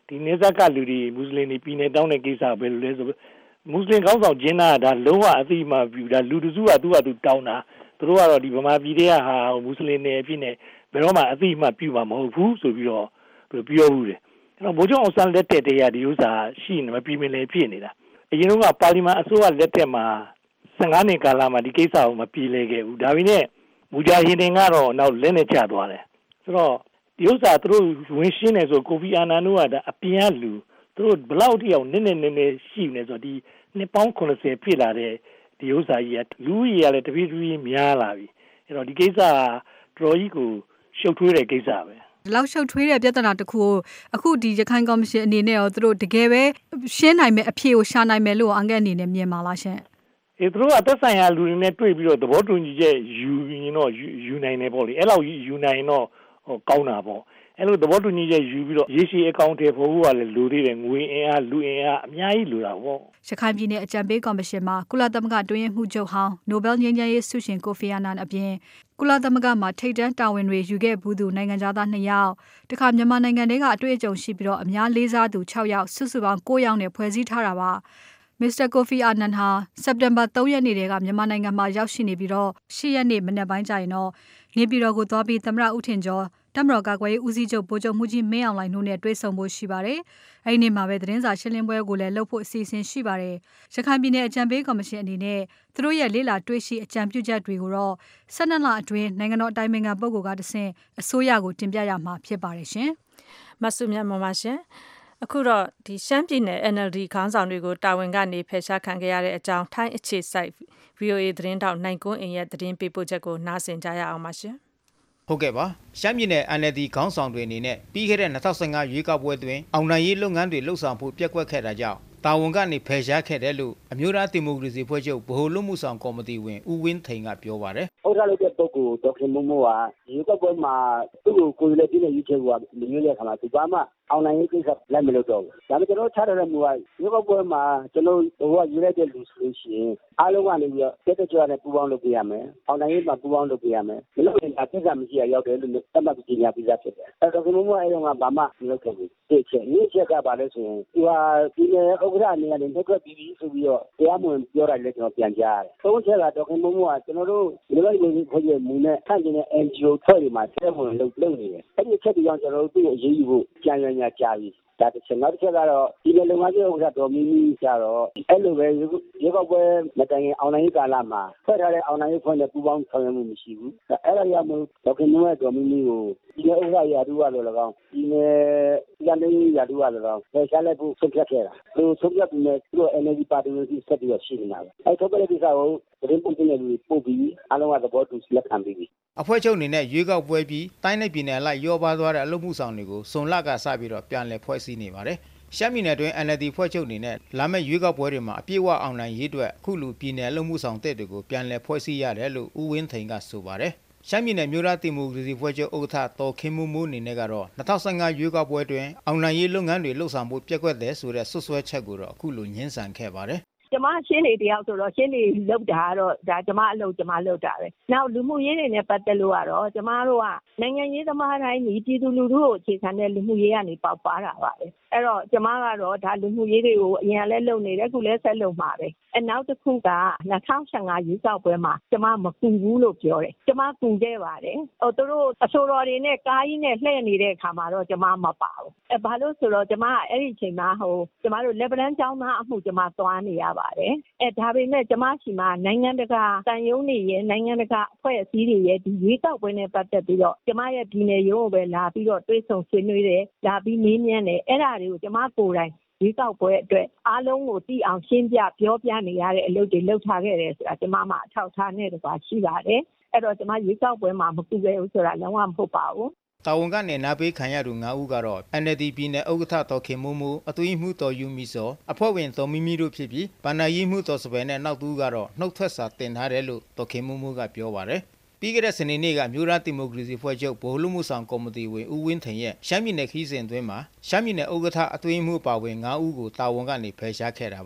ဒီနေဇက်ကလူတွေမွတ်စလင်တွေပြည်နယ်တောင်းတဲ့ကိစ္စပဲလို့လဲဆိုမွတ်စလင်ခေါင်းဆောင်ဂျင်းနာဒါလုံးဝအသိမှပြူဒါလူတစုကသူ့ဟာသူတောင်းတာသူတို့ကတော့ဒီဗမာပြည်တွေကဟာမွတ်စလင်တွေအဖြစ်နဲ့ဘယ်တော့မှအသိမှပြူမှာမဟုတ်ဘူးဆိုပြီးတော့ပြောဘူးတယ်အဲ့တော့ဗိုလ်ချုပ်အောင်ဆန်းလက်ထက်တည်းကဒီဥစ္စာရှိနေမပြီးမလဲဖြစ်နေတာအရင်ကပါလီမန်အစိုးရလက်ထက်မှာ15နှစ်ကာလမှာဒီကိစ္စကိုမပြည်လဲခဲ့ဘူးဒါပေမဲ့မူဂျာဟင်တွေကတော့နောက်လက်နဲ့ကျသွားတယ်ဆိုတော့ဒီဥစ္စာသူတို့ဝင်ရှင်းနေဆိုကိုဖီအာနန်တို့ကဒါအပြင်ကလူသူတို့ဘလောက်တယောက်နည်းနည်းရှိနေဆိုဒီနှစ်ပေါင်း80ဖြစ်လာတဲ့ဒီဥစ္စာကြီးကလူကြီးကလည်းတပြေးပြေးများလာပြီအဲ့တော့ဒီကိစ္စကတော်ကြီးကိုရှုပ်ထွေးတဲ့ကိစ္စပဲဒီလောက်ရှုပ်ထွေးတဲ့ပြဿနာတစ်ခုကိုအခုဒီရခိုင်ကော်မရှင်အနေနဲ့ရောသူတို့တကယ်ပဲရှင်းနိုင်မယ်အဖြေကိုရှာနိုင်မယ်လို့အန်ကဲအနေနဲ့မြင်ပါလားရှင်သူတို့ကသက်ဆိုင်ရာလူတွေနဲ့တွေ့ပြီးတော့သဘောတူညီချက်ယူရင်တော့ယူနိုင်တယ်ပေါ့လေအဲ့လောက်ယူနိုင်တော့ကောင်းတာပေါ့အဲ့လိုသဘောတူညီချက်ယူပြီးတော့ရေရှည်အကောင့်တွေဖို့ကလည်းလူတွေငွေအင်အားလူအင်အားအများကြီးလိုတာပေါ့ရခိုင်ပြည်နယ်အကြံပေးကော်မရှင်မှာကုလသမဂ္ဂတွင်းမှုချုပ်ဟောင်းနိုဘယ်ငြိမ်းချမ်းရေးဆုရှင်ကိုဖီအာနန်အပြင်ကုလသမဂ္ဂမှာထိပ်တန်းတာဝန်တွေယူခဲ့ဘူးသူနိုင်ငံသား2ယောက်တခါမြန်မာနိုင်ငံတွေကအတွေ့အကြုံရှိပြီးတော့အများလေးစားသူ6ယောက်စုစုပေါင်း9ယောက်နဲ့ဖွဲ့စည်းထားတာပါMr. Kofi Annan ဟာ September 3 ရက်နေ့တည်းကမြန်မာနိုင်ငံမှာရောက်ရှိနေပြီးတော့10ရက်နေ့မနက်ပိုင်းကျရင်တော့နေပြည်တော်ကိုသွားပြီးသမ္မတဦးထင်ကျော်တပ်မတော်ကာကွယ်ရေးဦးစီးချုပ်ဗိုလ်ချုပ်မှုကြီးမင်းအောင်လှိုင်တို့နဲ့တွေ့ဆုံဖို့ရှိပါတယ်။အဲဒီနေ့မှာပဲသတင်းစာရှင်းလင်းပွဲကိုလည်းလုပ်ဖို့အစီအစဉ်ရှိပါတယ်။ရခိုင်ပြည်နယ်အကြံပေးကော်မရှင်အနေနဲ့သူတို့ရဲ့လေ့လာတွေ့ရှိအကြံပြုချက်တွေကိုတော့12လအတွင်းနိုင်ငံတော်အတိုင်ပင်ခံပုဂ္ဂိုလ်ကတဆင့်အစိုးရကိုတင်ပြရမှာဖြစ်ပါတယ်ရှင်။မဆုမြတ်မောင်ပါရှင်။အခုတော့ဒီရှမ်းပြည်နယ် NLD ခေါင်းဆောင်တွေကိုတာဝန်ကနေဖယ်ရှားခံခဲ့ရတဲ့အကြောင်းထိုင်းအခြေစိုက် VOA သတင်းတောက်နိုင်ကွန်းအင်ရဲ့သတင်းပေးပို့ချက်ကိုနားဆင်ကြရအောင်ပါရှင်။ဟုတ်ကဲ့ပါရှမ်းပြည်နယ် NLD ခေါင်းဆောင်တွေအနေနဲ့ပြီးခဲ့တဲ့2015ရွေးကောက်ပွဲတွင်အောင်နိုင်ရေးလုပ်ငန်းတွေလှုပ်ဆောင်ဖို့ပြက်ကွက်ခဲ့တာကြောင့်တာဝန်ကနေဖယ်ရှားခဲ့တယ်လို့အမျိုးသားဒီမိုကရေစီဖွဲ့ချုပ်ဗဟိုလူမှုဆောင်ကော်မတီဝင်ဦးဝင်းထိန်ကပြောပါတယ်။ဟုတ်တယ်လို့တဲ့ပုဂ္ဂိုလ်ဒေါက်တာမိုးမိုးကရွေးကောက်ပွဲမှာသူ့ကိုကိုယ်လည်းပြည့်နေရွေးချယ်ကမရွေးတဲ့ခါမှာသူဘာမှအောင်နိုင်ရေးကိစ္စလက်မလုပ်တော့ဘူး။ဒါပေမဲ့ကျွန်တော်ချထားတဲ့မူကရွေးကောက်ပွဲမှာကျွန်တော်ဟိုကရွေးလိုက်တဲ့လူဆိုလို့ရှိရင်အားလုံးကနေပြီးတော့တက်ကြွတဲ့ပူပေါင်းလုပ်ပေးရမယ်။အောင်နိုင်ရေးမှာပူပေါင်းလုပ်ပေးရမယ်။မလုပ်ရင်ဒါကိစ္စမရှိရရောက်တယ်လို့သတ်မှတ်ပြီးညာပြီးသားဖြစ်တယ်။ဒေါက်တာမိုးမိုးအဲ့တော့ကဘာမှမလုပ်ခဲ့ဘူး။ဒီချက်ကဘာလဲဆိုရင်သူဟာဒီဥက္ကဋ္ဌအနေနဲ့နှုတ်ထွက်ပြီးဆိုပြီးတော့တရားမဝင်ပြောတာလည်းကျွန်တော်ပြန်ကြားရတယ်။သုံးချက်ကဒေါက်တာမိုးမိုးကကျွန်တော်တို့ဒီလိုမျိုးဖွဲ့ရမူနဲ့ဆန့်ကျင်တဲ့ NGO ဖွဲ့တွေမှာတရားမဝင်လုပ်နေတယ်။အဲ့ဒီချက်တွေကြောင့်ကျွန်တော်တို့သူ့ကိုအရေးယူဖို့ကြံရညာကြားပြီးဒါတစ်ချက်နောက်တစ်ချက်ကတော့ဒီလိုလုပ်ငန်းတွေဥစ္စာတော်မီမီကြတော့အဲ့လိုပဲရေကောက်ပွဲမတိုင်ခင်အောင်နိုင်ရေးကာလမှာဖွဲ့ထားတဲ့အောင်နိုင်ရေးဖွဲ့နဲ့ပူးပေါင်းဆောင်ရွက်မှုမရှိဘူးအဲ့ဒါကြောင့်မို့ဒေါက်တာမိုးရဲ့တော်မီမီကိုဒီဥစ္စာရာထူးရလို့၎င်းဒီနယ်ရန်လေးရာထူးရလို့၎င်းဖယ်ရှားလိုက်ဖို့ဆုံးဖြတ်ခဲ့တာသူဆုံးဖြတ်ပြီးတော့သူ့ NLD ပါတီဝင်ဆက်ပြီးရှိနေတာပဲအဲ့ထုတ်တဲ့ကိစ္စကိုသတင်းပုံတင်တဲ့လူပို့ပြီးအားလုံးကသဘောတူလက်ခံပြီးအဖွဲ့ချုပ်အနေနဲ့ရွေးကောက်ပွဲပြီးတိုင်းနယ်ပြည်နယ်အလိုက်ရောပါသွားတဲ့အလုပ်မှုဆောင်တွေကိုစုံလကစပြီးတော့ပြန်လည်ဖွဲ့စည်းနေပါတယ်။ရှမ်းပြည်နယ်တွင် NLD ဖွဲ့ချုပ်အနေနဲ့လာမယ့်ရွေးကောက်ပွဲတွေမှာအပြည့်အဝအောင်နိုင်ရေးအတွက်အခုလူပြည်နယ်အလုပ်မှုဆောင်တဲ့တွေကိုပြန်လည်ဖွဲ့စည်းရတယ်လို့ဦးဝင်းထိန်ကဆိုပါတယ်။ရှမ်းပြည်နယ်မြို့သားဒီမိုကရေစီဖွဲ့ချုပ်ဥက္ကဋ္ဌတော်ခင်မူမူအနေနဲ့ကတော့2015ရွေးကောက်ပွဲတွင်အောင်နိုင်ရေးလုပ်ငန်းတွေလှုပ်ဆောင်ဖို့ပြက်ကွက်တယ်ဆိုတဲ့ဆွဆွဲချက်ကိုတော့အခုလိုညှင်းဆန်ခဲ့ပါတယ်ကျမရှင်းနေတယောက်ဆိုတော့ရှင်းနေလောက်တာတော့ဒါကျမအလုပ်ကျမလုပ်တာပဲ။နောက်လူမှုရေးတွေနဲ့ပတ်သက်လို့ကတော့ကျမတို့ကနိုင်ငံရေးသမားတိုင်းဒီပြည်သူလူထုကိုအခြေခံတဲ့လူမှုရေးကနေပေါက်ပါတာပါပဲ။အဲ့တော့ကျမကတော့ဒါလူမှုရေးတွေကိုအရင်လည်းလုပ်နေတယ်ခုလည်းဆက်လုပ်မှာပဲ။နောက်တစ်ခုက2015ရွေးကောက်ပွဲမှာကျမမကူဘူးလို့ပြောတယ်။ကျမကူခဲ့ပါတယ်။သူတို့အဆိုတော်တွေနဲ့ကားကြီးနဲ့လှည့်နေတဲ့အခါမှာတော့ကျမမပါဘူး။ဘာလို့ဆိုတော့ကျမအဲ့ဒီအချိန်မှာကျမတို့လက်ပံကျောင်းသားအမှုကျမသွားနေရပါတယ်ဒါပေမဲ့ကျမရှိမှာနိုင်ငံတကာတန်ယုံတွေရဲ့နိုင်ငံတကာအဖွဲ့အစည်းတွေရဲ့ဒီရွေးကောက်ပွဲနဲ့ပတ်သက်ပြီးတော့ကျမရဲ့ပြည်နယ်ရုံးကိုပဲလာပြီးတော့တွေ့ဆုံဆွေးနွေးတယ်လာပြီးမေးမြန်းတယ်အဲ့ဒါတွေကိုကျမကိုယ်တိုင်ရွေးကောက်ပွဲအတွက်အားလုံးကိုသိအောင်ရှင်းပြပြောပြနေရတဲ့အလုပ်တွေလုပ်ထားခဲ့တယ်ဆိုတာကျမမှအထောက်ထားနဲ့တကွာရှိပါတယ်အဲ့တော့ကျမရွေးကောက်ပွဲမှာမကူခဲ့ဘူးဆိုတာလုံးဝမဟုတ်ပါဘူးတာဝန်ကနေနာပေးခံရသူ9ဦးကတော့ NLD ပြည်နယ်ဥက္ကဋ္ဌတော်ခင်မိုးမိုးအတွင်းမှုတော်ယူမီစောအဖွဲ့ဝင်တော်မီမီတို့ဖြစ်ပြီးဗန္နာရေးမှုတော်စပယ်နဲ့နောက်သူကတော့နှုတ်ထွက်စာတင်ထားတယ်လို့တော်ခင်မိုးမိုးကပြောပါတယ်ပြီးခဲ့တဲ့စနေနေ့ကမြို့သားဒီမိုကရေစီဖွဲ့ချုပ်ဗဟိုလူမှုဆောင်ကော်မတီဝင်ဦးဝင်းထိန်ရဲ့ရှမ်းပြည်နယ်ခီးစဉ်အတွင်းမှာရှမ်းပြည်နယ်ဥက္ကဋ္ဌအတွင်းမှုပါဝင်9ဦးကိုတာဝန်ကနေဖယ်ရှားခဲ့တာပါ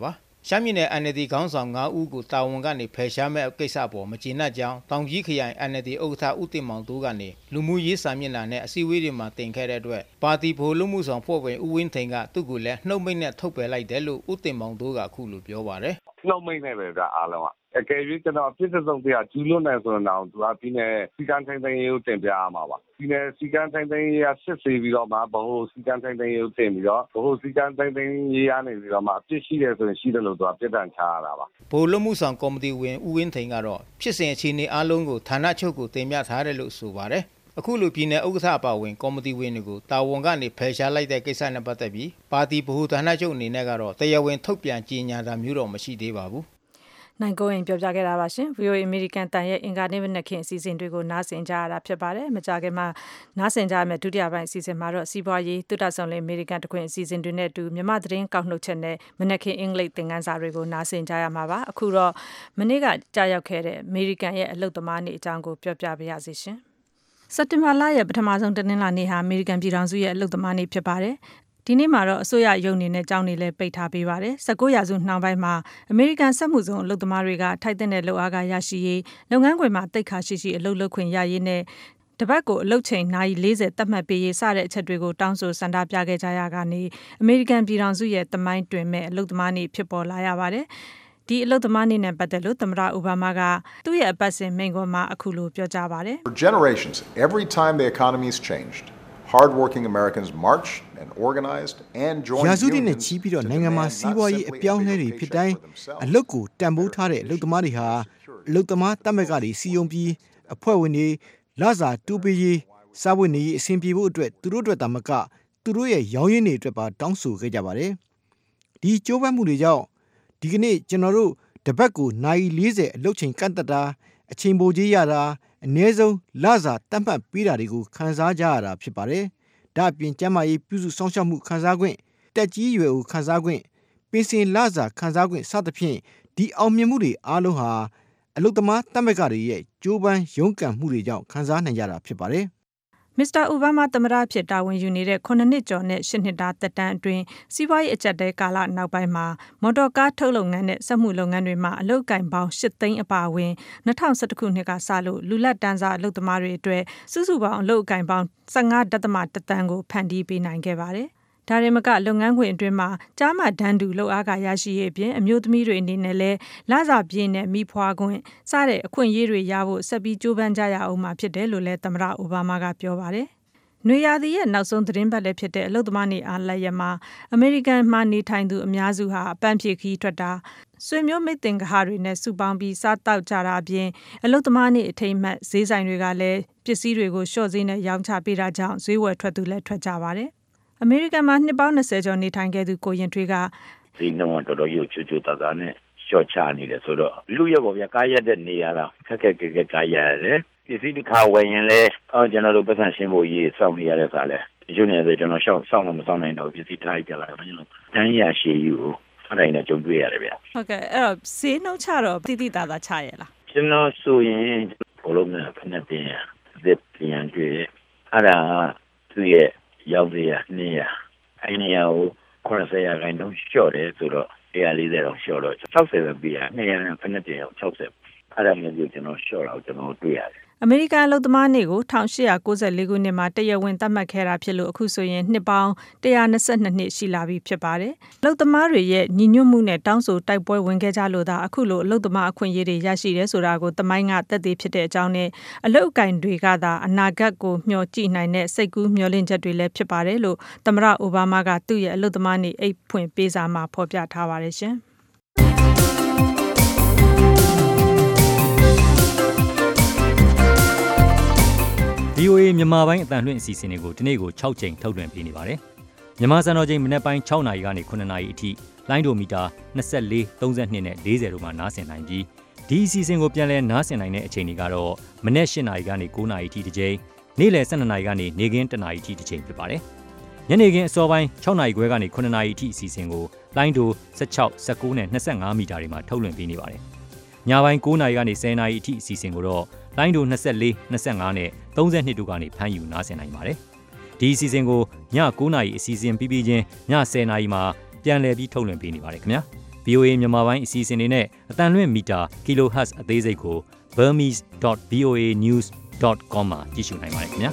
ရှမ်းပြည်နယ် NLD ခေါင်းဆောင်9ဦးကိုတာဝန်ကနေဖယ်ရှားမဲ့ကိစ္စပေါ်မကျေနပ်ကြောင်းတောင်ကြီးခရိုင် NLD ဥက္ကဋ္ဌဦးတင်မောင်တိုးကနေလူမှုရေးစာမျက်နှာနဲ့အစည်းအဝေးတွေမှာတင်ခဲ့တဲ့အတွက်ပါတီဗဟိုလူမှုဆောင်ဖွဲ့ဝင်ဦးဝင်းထိန်ကသူ့ကိုလည်းနှုတ်မိတ်နဲ့ထုတ်ပယ်လိုက်တယ်လို့ဦးတင်မောင်တိုးကအခုလိုပြောပါတယ်နှုတ်မိတ်နဲ့ပဲကအားလုံးကအကယ်၍ကျွန်တော်အဖြစ်ဆုံးတရားကျူးလွန်နေဆိုတော့သူကပြည်နယ်စီကံထိုင်တိုင်းရေးကိုတင်ပြရမှာပါပြည်နယ်စီကံထိုင်တိုင်းရေးကစစ်ဆေးပြီးတော့မှဘ ਹੁ စီကံထိုင်တိုင်းရေးကိုတင်ပြီးတော့ဘ ਹੁ စီကံထိုင်တိုင်းရေးရနေပြီးတော့မှအဖြစ်ရှိတယ်ဆိုရင်ရှိတယ်လို့သူကပြစ်ဒဏ်ချရတာပါဗဟိုလူမှုဆောင်ကော်မတီဝင်ဦးဝင်းထိန်ကတော့ဖြစ်စဉ်အခြေအနေအားလုံးကိုဌာနချုပ်ကိုတင်ပြထားတယ်လို့ဆိုပါတယ်အခုလိုပြည်နယ်ဥက္ကဋ္ဌပါဝင်ကော်မတီဝင်တွေကိုတာဝန်ကနေဖယ်ရှားလိုက်တဲ့ကိစ္စနဲ့ပတ်သက်ပြီးပါတီဗဟိုဌာနချုပ်အနေနဲ့ကတော့တရားဝင်ထုတ်ပြန်ကြေညာတာမျိုးတော့မရှိသေးပါဘူးနိုင်ကိုရင်ပြောပြခဲ့တာပါရှင် VOA American တန်ရဲ့အင်္ဂါနေ့မနက်ခင်းအစီအစဉ်တွေကိုနားဆင်ကြရတာဖြစ်ပါတယ်မကြာခင်မှာနားဆင်ကြရမယ့်ဒုတိယပိုင်းအစီအစဉ်မှာတော့စီးပွားရေးသုတဆောင်လင် American တခွင်အစီအစဉ်တွေနဲ့အတူမြန်မာသတင်းကောက်နှုတ်ချက်နဲ့မနက်ခင်းအင်္ဂလိပ်သင်ခန်းစာတွေကိုနားဆင်ကြရမှာပါအခုတော့မနေ့ကကြာရောက်ခဲ့တဲ့ American ရဲ့အလုပ်သမားနေ့အကြောင်းကိုပြောပြပါရစေရှင်စက်တင်ဘာလရဲ့ပထမဆုံးတနင်္လာနေ့ဟာ American ပြည်ထောင်စုရဲ့အလုပ်သမားနေ့ဖြစ်ပါတယ်ဒီနေ့မှာတော့အစိုးရရုံးနေနဲ့ကြောင်းနေလဲပိတ်ထားပေးပါတယ်19ရာစုနှောင်းပိုင်းမှာအမေရိကန်စက်မှုဇုံအလုပ်သမားတွေကထိုက်တဲ့လုပ်အားကရရှိရေးလုပ်ငန်းခွင်မှာတိတ်ခါရှိအလုပ်လုပ်ခွင့်ရရေးနဲ့တပတ်ကိုအလုပ်ချိန်နိုင်40သတ်မှတ်ပေးရေးစတဲ့အချက်တွေကိုတောင်းဆိုစန္ဒပြခဲ့ကြရကနေအမေရိကန်ပြည်ထောင်စုရဲ့တမိုင်းတွင်မဲ့အလုပ်သမားနေ့ဖြစ်ပေါ်လာရပါတယ်ဒီအလုပ်သမားနေ့နဲ့ပတ်သက်လို့သမ္မတအိုဘားမားကသူ့ရဲ့အပတ်စဉ်မိန့်ခွန်းမှာအခုလိုပြောကြားပါတယ် For generations, every time the economy's changed, hardworking Americans marched and organized and joined ရာစုနှစ်နဲ့ချီးပြီးတော့နိုင်ငံမှာစီးပွားရေးအပြောင်းအလဲတွေဖြစ်တိုင်းအလုပ်ကိုတန်ဖိုးထားတဲ့အလုပ်သမားတွေဟာအလုပ်သမားတပ်မက်ကတွေစီယုံပြီးအဖွဲ့ဝင်တွေလစာတူပေးရေးစားဝတ်နေရေးအဆင်ပြေဖို့အတွက်သူတို့အတွက်တာမကသူတို့ရဲ့ရောင်းရင်းတွေအတွက်ပါတောင်းဆိုခဲ့ကြပါတယ်ဒီကြိုးပမ်းမှုတွေကြောင့်ဒီကနေ့ကျွန်တော်တို့တပတ်ကိုနိုင်40အလုပ်ချိန်ကန့်သက်တာအချိန်ပိုကြီးရတာအနည်းဆုံးလစာတတ်မှတ်ပေးတာတွေကိုခန်းစားကြရတာဖြစ်ပါတယ်ဒါအပြင်ကျန်းမာရေးပြုစုစောင့်ရှောက်မှုခန်းစားခွင့်တက်ကြီးရွယ်ကိုခန်းစားခွင့်ပင်စင်လစာခန်းစားခွင့်စသဖြင့်ဒီအောင်မြင်မှုတွေအားလုံးဟာအလုပ်သမားတပ်မက်ကတွေရဲ့ကြိုးပမ်းရုန်းကန်မှုတွေကြောင့်ခန်းစားနိုင်ကြတာဖြစ်ပါတယ်မစ္စတာအိုဘားမားသမ္မတဖြစ်တာဝန်ယူနေတဲ့9နှစ်ကျော်နဲ့10နှစ်တာသက်တမ်းအတွင်းစီးပွားရေးအကျပ်တဲကာလနောက်ပိုင်းမှာမော်တော်ကားထုတ်လုပ်ငန်းနဲ့စက်မှုလုပ်ငန်းတွေမှာအလုပ်ကိုင်ပေါင်း8သိန်းအပါအဝင်2011ခုနှစ်ကစလို့လူလက်တန်းစားအလုပ်သမားတွေအတွက်စုစုပေါင်းအလုပ်ကိုင်ပေါင်း15.1တန်းကိုဖန်တီးပေးနိုင်ခဲ့ပါတယ်ဒါရင်မကလုပ်ငန်းခွင်အတွင်းမှာကြားမှဒန်းတူလုပ်အားကရရှိရေးအပြင်အမျိုးသမီးတွေအနေနဲ့လည်းလစာပြည့်နဲ့မိဖွာခွင့်စတဲ့အခွင့်အရေးတွေရဖို့ဆက်ပြီးကြိုးပမ်းကြရအောင်မှာဖြစ်တယ်လို့လည်းသမ္မတအိုဘားမားကပြောပါတယ်။နွေရာသီရဲ့နောက်ဆုံးသတင်းပတ်လည်းဖြစ်တဲ့အလုပ်သမားနေ့အားလပ်ရက်မှာအမေရိကန်မှာနေထိုင်သူအများစုဟာအပန်းဖြေခီးထွက်တာဆွေမျိုးမိတ်တင်ကဟာတွေနဲ့စုပေါင်းပြီးစားတောက်ကြတာအပြင်အလုပ်သမားနေ့အထိမ်းအမှတ်ဈေးဆိုင်တွေကလည်းပစ္စည်းတွေကိုရှော့ဈေးနဲ့ရောင်းချပေးတာကြောင့်ဈေးဝယ်ထွက်သူလည်းထွက်ကြပါတယ်။အမေရိကန်မှာနှစ်ပေါင်း20ကျော်နေထိုင်ခဲ့သူကိုရင်ထွေးကဒီနှောင်းတော်တော်ရုပ်ချွတ်ချွတ်တာနဲ့ရှော့ချနေတယ်ဆိုတော့လူရက်ပေါ်ဗျာကားရက်တဲ့နေရတာခက်ခက်ခက်ကားရတယ်ပစ္စည်းတစ်ခါဝယ်ရင်လည်းကျွန်တော်တို့ပတ်စံရှင်းဖို့ရေးစောင့်နေရတဲ့စားလဲဒီလိုနေတယ်ကျွန်တော်စောင့်လို့မစောင့်နိုင်တော့ပစ္စည်းထားကြလာတယ်ကျွန်တော်တန်းရရှည်ယူအဲ့ဒါနဲ့ကြုံတွေ့ရတယ်ဗျာဟုတ်ကဲ့အဲ့တော့ဈေးနှုန်းချတော့တိတိတာချရလားကျွန်တော်ဆိုရင်ဘလုံးနဲ့ဖက်တင်ဇက်ပြန်ကြည့်အဲ့ဒါသူ့ရဲ့ရောက်ရနေရအဲ့နေရာကို90ရာခိုင်နှုန်းလျှော့တယ်ဆိုတော့140တော့လျှော့တော့60ပဲပြရ200နဲ့ဖက်နဲ့တင်အောင်60အဲ့ဒါမျိုးကျွန်တော်လျှော့တော့ကျွန်တော်တွေ့ရတယ်အမေရိကန်အလုပ်သမားနေ့ကို1894ခုနှစ်မှာတရားဝင်သတ်မှတ်ခဲ့တာဖြစ်လို့အခုဆိုရင်နှစ်ပေါင်း122နှစ်ရှိလာပြီဖြစ်ပါတယ်။အလုပ်သမားတွေရဲ့ညီညွတ်မှုနဲ့တောင်းဆိုတိုက်ပွဲဝင်ခဲ့ကြလို့သာအခုလိုအလုပ်သမားအခွင့်အရေးတွေရရှိတယ်ဆိုတာကိုသမိုင်းကသက်သေဖြစ်တဲ့အကြောင်းနဲ့အလုပ်အကင်တွေကသာအနာဂတ်ကိုမျှော်ကြည့်နိုင်တဲ့စိတ်ကူးမျှော်လင့်ချက်တွေလည်းဖြစ်ပါတယ်လို့သမ္မတအိုဘားမားကသူ့ရဲ့အလုပ်သမားနေ့အိတ်ဖွင့်ပေးစာမှာဖော်ပြထားပါတယ်ရှင်။ VOA မြန်မာပိုင်းအတန်လွှင့်အစီအစဉ်တွေကိုဒီနေ့ကို6ချိန်ထုတ်လွှင့်ပေးနေပါတယ်။မြန်မာစံတော်ချိန်မနက်ပိုင်း6နာရီကနေ9နာရီအထိလိုင်းဒိုမီတာ24 32နဲ့40တို့မှာနားဆင်နိုင်ပြီးဒီအစီအစဉ်ကိုပြန်လည်နားဆင်နိုင်တဲ့အချိန်တွေကတော့မနက်8နာရီကနေ9နာရီအထိတစ်ချိန်နေ့လယ်12နာရီကနေနေ့ခင်း1နာရီအထိတစ်ချိန်ဖြစ်ပါတယ်။ညနေခင်းအစောပိုင်း6နာရီခွဲကနေ9နာရီအထိအစီအစဉ်ကိုလိုင်းဒို16 19နဲ့25မီတာတွေမှာထုတ်လွှင့်ပေးနေပါတယ်။ညပိုင်း9နာရီကနေ10နာရီအထိအစီအစဉ်ကိုတော့လိုင်းဒို24 25နဲ့32တို့ကနေဖမ်းယူနားဆင်နိုင်ပါတယ်။ဒီအစီအစဉ်ကိုည9နာရီအစီအစဉ်ပြီးပြီးချင်းည10နာရီမှာပြန်လည်ပြီးထုတ်လွှင့်ပေးနေပါတယ်ခင်ဗျာ။ VOA မြန်မာပိုင်းအစီအစဉ်တွေနဲ့အတန်လွင့်မီတာ kilohertz အသေးစိတ်ကို burmese.voanews.com မှာကြည့်ရှုနိုင်ပါတယ်ခင်ဗျာ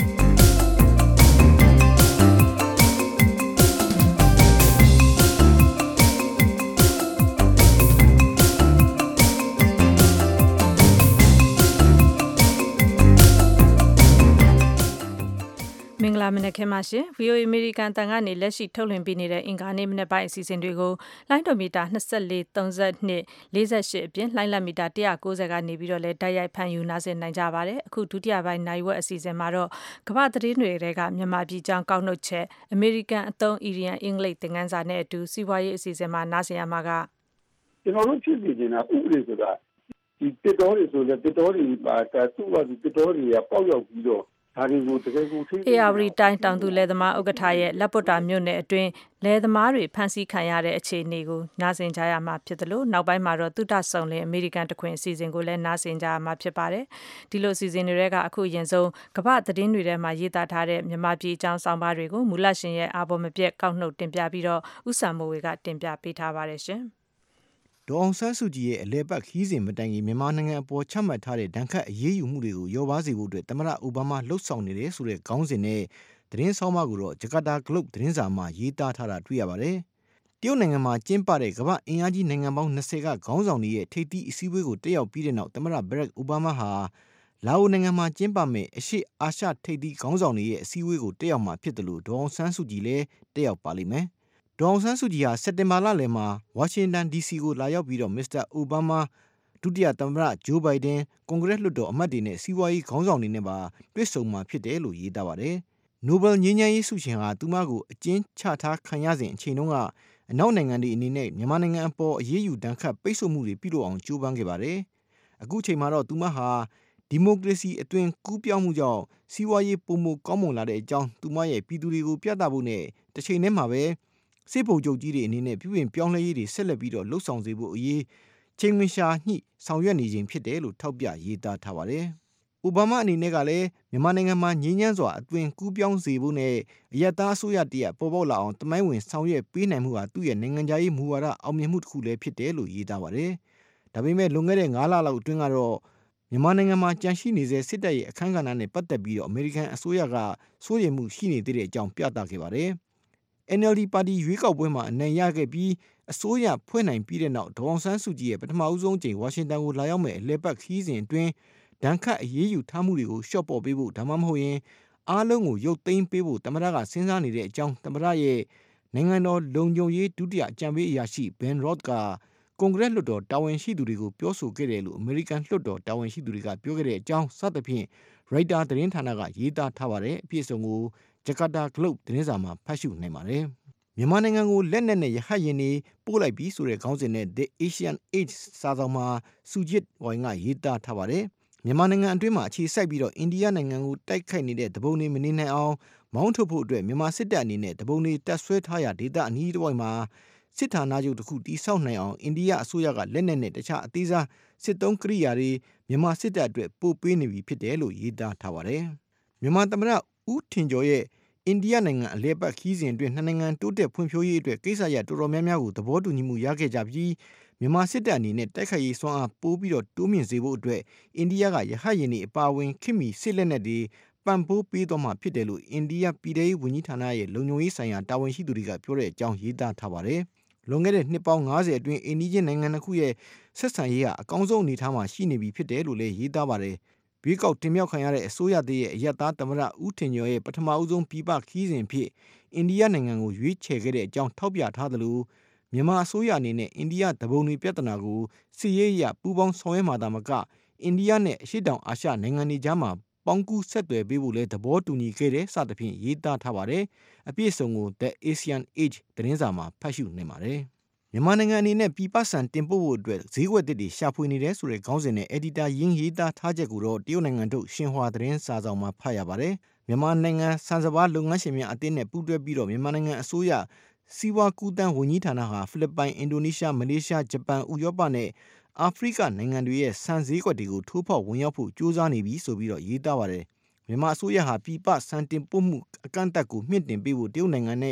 မင်္ဂလာမနက်ခင်းပါရှင် VOA American တန်ကနေလက်ရှိထုတ်လွှင့်ပေးနေတဲ့အင်္ဂါနေ့မနက်ပိုင်းအစီအစဉ်တွေကိုလိုင်းဒိုမီတာ24 32 48အပြင်လိုင်းလက်မီတာ190ကနေပြီးတော့လဲတိုက်ရိုက်ဖန်ယူနားဆင်နိုင်ကြပါတယ်အခုဒုတိယပိုင်းနိုင်ဝက်အစီအစဉ်မှာတော့ကမ္ဘာသတင်းတွေကမြန်မာပြည်ကြောင်းကောက်နှုတ်ချက် American အသုံး Indian အင်္ဂလိပ်သင်ခန်းစာနဲ့အတူစီးပွားရေးအစီအစဉ်မှာနားဆင်ရမှာကကျွန်တော်တို့ဖြစ်စီနေတာဥပဒေဆိုတာဒီတစ်တော်တွေဆိုလဲတစ်တော်တွေပါသူ့ဘာဒီတစ်တော်တွေကပေါက်ရောက်ပြီးတော့ဒါတွေကိုတကယ်ကိုထိန်း ARD တိုင်းတောင်သူလယ်သမားဥက္ကဋ္ဌရဲ့လက်ပွတ်တာမြို့နယ်အတွင်းလယ်သမားတွေဖမ်းဆီးခံရတဲ့အခြေအနေကိုနားဆင်ကြရမှာဖြစ်တယ်လို့နောက်ပိုင်းမှာတော့သုတဆုံလင်အမေရိကန်တခွင်အစီအစဉ်ကိုလည်းနားဆင်ကြရမှာဖြစ်ပါတယ်ဒီလိုအစီအစဉ်တွေကအခုရင်ဆုံးကမ္ဘာသတင်းတွေထဲမှာရေးသားထားတဲ့မြန်မာပြည်အကြောင်းဆောင်ပါတွေကိုမူလရှင်ရဲ့အာဘော်မပြတ်ကောက်နှုတ်တင်ပြပြီးတော့ဥဆာမိုဝေကတင်ပြပေးထားပါတယ်ရှင်ဒေါအောင်ဆန်းစုကြည်ရဲ့အလဲပတ်ခီးစဉ်မတိုင်ခင်မြန်မာနိုင်ငံအပေါ်ချမှတ်ထားတဲ့ဒဏ်ခတ်အရေးယူမှုတွေကိုရောပါစေဖို့အတွက်သမ္မတအိုဘားမားလှုပ်ဆောင်နေတယ်ဆိုတဲ့ခေါင်းစဉ်နဲ့သတင်းဆောင်မကိုတော့ဂျကာတာဂလုတ်သတင်းစာမှာရေးသားထားတာတွေ့ရပါတယ်။တရုတ်နိုင်ငံမှာကျင်းပတဲ့ကမ္ဘာအင်အားကြီးနိုင်ငံပေါင်း20ကခေါင်းဆောင်တွေရဲ့ထိပ်သီးအစည်းအဝေးကိုတက်ရောက်ပြီးတဲ့နောက်သမ္မတဘရက်အိုဘားမားဟာလာအိုနိုင်ငံမှာကျင်းပမဲ့အရှေ့အာရှထိပ်သီးခေါင်းဆောင်တွေရဲ့အစည်းအဝေးကိုတက်ရောက်မှာဖြစ်တယ်လို့ဒေါအောင်ဆန်းစုကြည်လည်းတက်ရောက်ပါလိမ့်မယ်။ဒေါအောင်ဆန်းစုကြည်ဟာစက်တင်ဘာလလယ်မှာဝါရှင်တန် DC ကိုလာရောက်ပြီးတော့မစ္စတာအိုဘားမားဒုတိယသမ္မတဂျိုးဘိုင်ဒန်ကွန်ဂရက်လွှတ်တော်အမတ်တွေနဲ့စီးပွားရေးခေါင်းဆောင်တွေနဲ့ပါတွေ့ဆုံမှာဖြစ်တယ်လို့ရေးသားပါတယ်။နိုဘယ်ငြိမ်းချမ်းရေးဆုရှင်ဟာသူမကိုအကျဉ်းချထားခံရစဉ်အချိန်တုန်းကအနောက်နိုင်ငံတွေအနေနဲ့မြန်မာနိုင်ငံအပေါ်အရေးယူဒဏ်ခတ်ပိတ်ဆို့မှုတွေပြုလုပ်အောင်ကြိုးပမ်းခဲ့ပါတယ်။အခုချိန်မှာတော့သူမဟာဒီမိုကရေစီအသွင်ကူးပြောင်းမှုကြောင့်စီးပွားရေးပုံမှုကောင်းမွန်လာတဲ့အကြောင်းသူမရဲ့ပြည်သူတွေကိုပြသဖို့နဲ့တစ်ချိန်တည်းမှာပဲစစ်ဗိုလ်ချုပ်ကြီးတွေအနေနဲ့ပြုပြင်ပြောင်းလဲရေးတွေဆက်လက်ပြီးတော့လှုပ်ဆောင်စေဖို့အရေးချိန်မရှာညှိဆောင်ရွက်နေခြင်းဖြစ်တယ်လို့ထောက်ပြရေးသားထားပါတယ်။အိုဘားမားအနေနဲ့ကလည်းမြန်မာနိုင်ငံမှာငြိမ်းချမ်းစွာအသွင်ကူးပြောင်းစေဖို့နဲ့အယက်သားအစိုးရတရက်ပေါ်ပေါက်လာအောင်တမိုင်းဝင်ဆောင်ရွက်ပေးနိုင်မှုဟာသူ့ရဲ့နိုင်ငံခြားရေးမူဝါဒအောင်မြင်မှုတစ်ခုလည်းဖြစ်တယ်လို့ရေးသားပါတယ်။ဒါပေမဲ့လွန်ခဲ့တဲ့9လလောက်အတွင်းကတော့မြန်မာနိုင်ငံမှာကြန့်ရှိနေစေစစ်တပ်ရဲ့အခမ်းကဏ္ဍနဲ့ပတ်သက်ပြီးတော့အမေရိကန်အစိုးရကစိုးရိမ်မှုရှိနေသေးတဲ့အကြောင်းပြသခဲ့ပါတယ်။ NLD ပါတီရွေးကောက်ပွဲမှာအနိုင်ရခဲ့ပြီးအစိုးရဖွဲ့နိုင်ပြီးတဲ့နောက်ဒေါအောင်ဆန်းစုကြည်ရဲ့ပထမဦးဆုံးအကြိမ်ဝါရှင်တန်ကိုလာရောက်မဲ့အလဲပတ်ခီးစဉ်အတွင်းဒဏ်ခတ်အရေးယူထားမှုတွေကိုရှော့ပေါ်ပေးဖို့ဒါမှမဟုတ်ရင်အားလုံးကိုရုပ်သိမ်းပေးဖို့သမ္မတကစဉ်းစားနေတဲ့အကြောင်းသမ္မတရဲ့နိုင်ငံတော်လုံခြုံရေးဒုတိယအကြံပေးအရာရှိဘန်ရော့ဒ်ကကွန်ဂရက်လွှတ်တော်တာဝန်ရှိသူတွေကိုပြောဆိုခဲ့တယ်လို့အမေရိကန်လွှတ်တော်တာဝန်ရှိသူတွေကပြောခဲ့တဲ့အကြောင်းစသဖြင့်ရိုက်တာသတင်းဌာနကရေးသားထားပါတယ်အပြည့်အစုံကိုဂျကာတာဂလုတ်သတင်းစာမှာဖတ်ရှုနိုင်ပါတယ်မြန်မာနိုင်ငံကိုလက်နက်နဲ့ရဟတ်ယာဉ်တွေပို့လိုက်ပြီးဆိုတဲ့ခေါင်းစဉ်နဲ့ The Asian Age စာဆောင်မှာစူဂျစ်ဝိုင်ကရေးသားထားပါတယ်မြန်မာနိုင်ငံအတွင်းမှာအခြေစိုက်ပြီးတော့အိန္ဒိယနိုင်ငံကိုတိုက်ခိုက်နေတဲ့တပုံတွေမနေနိုင်အောင်မောင်းထုတ်ဖို့အတွက်မြန်မာစစ်တပ်အနေနဲ့တပုံတွေတပ်ဆွဲထားရာဒေသအနီးတစ်ဝိုက်မှာစစ်ဌာနချုပ်တစ်ခုတည်ဆောက်နိုင်အောင်အိန္ဒိယအစိုးရကလက်နက်နဲ့တခြားအသေးစားစစ်သုံးကိရိယာတွေမြန်မာစစ်တပ်အတွက်ပို့ပေးနေပြီဖြစ်တယ်လို့ရေးသားထားပါတယ်မြန်မာသမ္မတဦးထင်ကျော်ရဲ့အိန္ဒိယနိုင်ငံအလဲပတ်ခီးစဉ်အတွင်းနှစ်နိုင်ငံတိုးတက်ဖွံ့ဖြိုးရေးအတွက်ကိစ္စရပ်တော်တော်များများကိုသဘောတူညီမှုရခဲ့ကြပြီးမြန်မာစစ်တပ်အနေနဲ့တိုက်ခိုက်ရေးစွမ်းအားပိုးပြီးတော့တိုးမြင့်စေဖို့အတွက်အိန္ဒိယကရဟတ်ယာဉ်တွေအပါအဝင်ခေတ်မီစစ်လက်နက်တွေပံ့ပိုးပေးသွားမှာဖြစ်တယ်လို့အိန္ဒိယပြည်ထောင်စုဝန်ကြီးဌာနရဲ့လုံခြုံရေးဆိုင်ရာတာဝန်ရှိသူတွေကပြောတဲ့အကြောင်းရေးသားထားပါတယ်။လွန်ခဲ့တဲ့နှစ်ပေါင်း90အတွင်းအိန္ဒိယနိုင်ငံတစ်ခုရဲ့ဆက်ဆံရေးဟာအကောင်းဆုံးအနေအထားမှာရှိနေပြီဖြစ်တယ်လို့လည်းရေးသားပါတယ်။ဘေးကောက်တင်မြှောက်ခံရတဲ့အစိုးရတည်းရဲ့အယက်သားသမ္မတဦးထင်ကျော်ရဲ့ပထမဦးဆုံးပြည်ပခီးစဉ်ဖြစ်အိန္ဒိယနိုင်ငံကိုရွေးချယ်ခဲ့တဲ့အကြောင်းထောက်ပြထားသလိုမြန်မာအစိုးရအနေနဲ့အိန္ဒိယတပုံတွေပြဿနာကိုစစ်ရေးအရပူးပေါင်းဆောင်ရွက်မှာသာမကအိန္ဒိယနဲ့အရှေ့တောင်အာရှနိုင်ငံတွေကြားမှာပေါင်းကူးဆက်သွယ်ပေးဖို့လည်းသဘောတူညီခဲ့တဲ့စသဖြင့်ရေးသားထားပါတယ်။အပြည့်အစုံကို The Asian Age သတင်းစာမှာဖတ်ရှုနိုင်ပါတယ်။မြန်မာနိုင်ငံအနေနဲ့ပြည်ပဆန်တင်ပို့ဖို့အတွက်ဈေးကွက်တွေရှာဖွေနေတယ်ဆိုတဲ့ခေါင်းစဉ်နဲ့အက်ဒီတာရင်းရေးသားထားချက်ကိုတော့တရုတ်နိုင်ငံထုတ်ရှင်ဟွာသတင်းစာဆောင်မှာဖတ်ရပါတယ်။မြန်မာနိုင်ငံစံစပါးလုပ်ငန်းရှင်များအသင်းနဲ့ပူးတွဲပြီးတော့မြန်မာနိုင်ငံအစိုးရစီးပွားကူးသန်းဝန်ကြီးဌာနဟာဖိလစ်ပိုင်အင်ဒိုနီးရှားမလေးရှားဂျပန်ဥရောပနဲ့အာဖရိကနိုင်ငံတွေရဲ့ဆန်ဈေးကွက်တွေကိုထိုးဖောက်ဝင်ရောက်ဖို့ကြိုးစားနေပြီဆိုပြီးတော့ရေးသားပါတယ်မြန်မာအစိုးရဟာပြည်ပဆန်တင်ပို့မှုအကန့်အသတ်ကိုမြင့်တင်ပေးဖို့တရုတ်နိုင်ငံနဲ့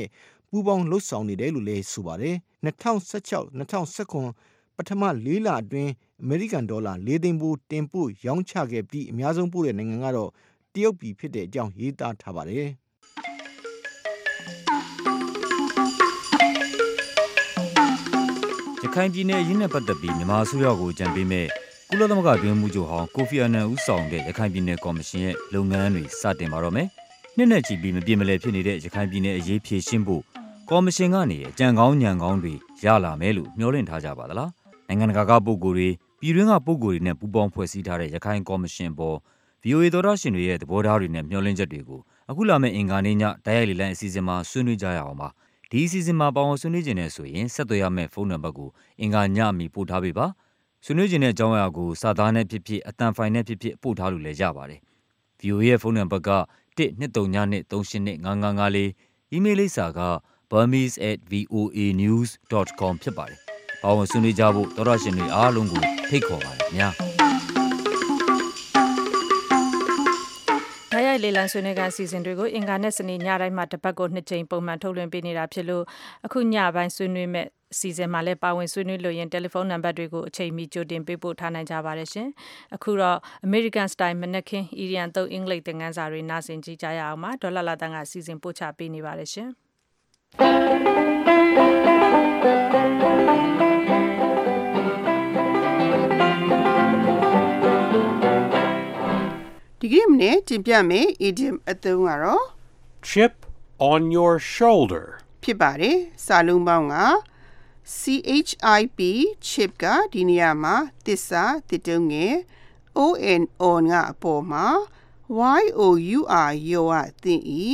ပူးပေါင်းလှုပ်ဆောင်နေတယ်လို့လည်းဆိုပါတယ်။2016-2019ပထမ4လအတွင်းအမေရိကန်ဒေါ်လာ4သိန်းပိုးတင်ပို့ရောင်းချခဲ့ပြီးအများဆုံးပို့တဲ့နိုင်ငံကတော့တရုတ်ပြည်ဖြစ်တဲ့အကြောင်းရေးသားထားပါတယ်။ရခိုင်ပြည်နယ်အရေးနဲ့ပတ်သက်ပြီးမြန်မာအစိုးရကိုကြံပေးမဲ့ကုလသမဂ္ဂအတွင်းမှုချုပ်ဟောင်းကိုဖီအာနန်ဦးဆောင်တဲ့ရခိုင်ပြည်နယ်ကော်မရှင်ရဲ့လုပ်ငန်းတွေစတင်ပါတော့မယ်။နှစ်နဲ့ချီပြီးမပြေမလည်ဖြစ်နေတဲ့ရခိုင်ပြည်နယ်အရေးဖြေရှင်းဖို့ကော်မရှင်ကနေအကြံကောင်းဉာဏ်ကောင်းတွေရလာမယ်လို့မျှော်လင့်ထားကြပါသလား။နိုင်ငံတကာကပုဂ္ဂိုလ်တွေပြည်တွင်းကပုဂ္ဂိုလ်တွေနဲ့ပူးပေါင်းဖွဲ့စည်းထားတဲ့ရခိုင်ကော်မရှင်ပေါ် VOA သောတာရှင်တွေရဲ့သဘောထားတွေနဲ့မျှော်လင့်ချက်တွေကိုအခုလာမယ့်အင်္ဂါနေ့ညတိုက်ရိုက်လေလံအစီအစဉ်မှာဆွေးနွေးကြရအောင်ပါ။ဒီအစီအစဉ်မှာပါဝင်ဆွေးနွေးခြင်းနဲ့ဆိုရင်ဆက်သွယ်ရမယ့်ဖုန်းနံပါတ်ကိုအင်္ဂါညမီပို့ထားပေးပါ။ဆွေးနွေးခြင်းတဲ့အကြောင်းအရာကိုစာသားနဲ့ဖြစ်ဖြစ်အသံဖိုင်နဲ့ဖြစ်ဖြစ်ပို့ထားလို့လည်းရပါတယ်။ VOA ရဲ့ဖုန်းနံပါတ်က12392355554 email လိပ်စာက burmese@voanews.com ဖြစ်ပါတယ်။ပါဝင်ဆွေးနွေးကြဖို့သောတာရှင်တွေအားလုံးကိုဖိတ်ခေါ်ပါတယ်ခင်ဗျာ။တိုက်ရိုက်လေလံဆွေးနွေးကအစီအစဉ်တွေကိုအင်္ဂါနဲ့စနေညတိုင်းမှာတစ်ပတ်ကို2ကြိမ်ပုံမှန်ထုတ်လွှင့်ပေးနေတာဖြစ်လို့အခုညပိုင်းဆွေးနွေးမဲ့အစီအစဉ်မှာလည်းပါဝင်ဆွေးနွေးလို့ရင်တယ်လီဖုန်းနံပါတ်တွေကိုအချိန်မီကြိုတင်ပေးပို့ထားနိုင်ကြပါတယ်ရှင်။အခုတော့ American Style မနက်ခင်းအီရီယန်သုံးအင်္ဂလိပ်သင်ခန်းစာတွေနားဆင်ကြည့်ကြရအောင်ပါ။ဒေါ်လာလာတန်းကအစီအစဉ်ပို့ချပေးနေပါတယ်ရှင်။ဒီကနေ့မနေ့တင်ပြမယ် idiom အသုံးကတော့ chip on your shoulder ဖြစ်ပါတယ်စာလုံးပေါင်းက chip ကဒီနေရာမှာသစ္စာတစ်တုံးငယ် on ကအပေါ်မှာ your ရောအသင်ဤ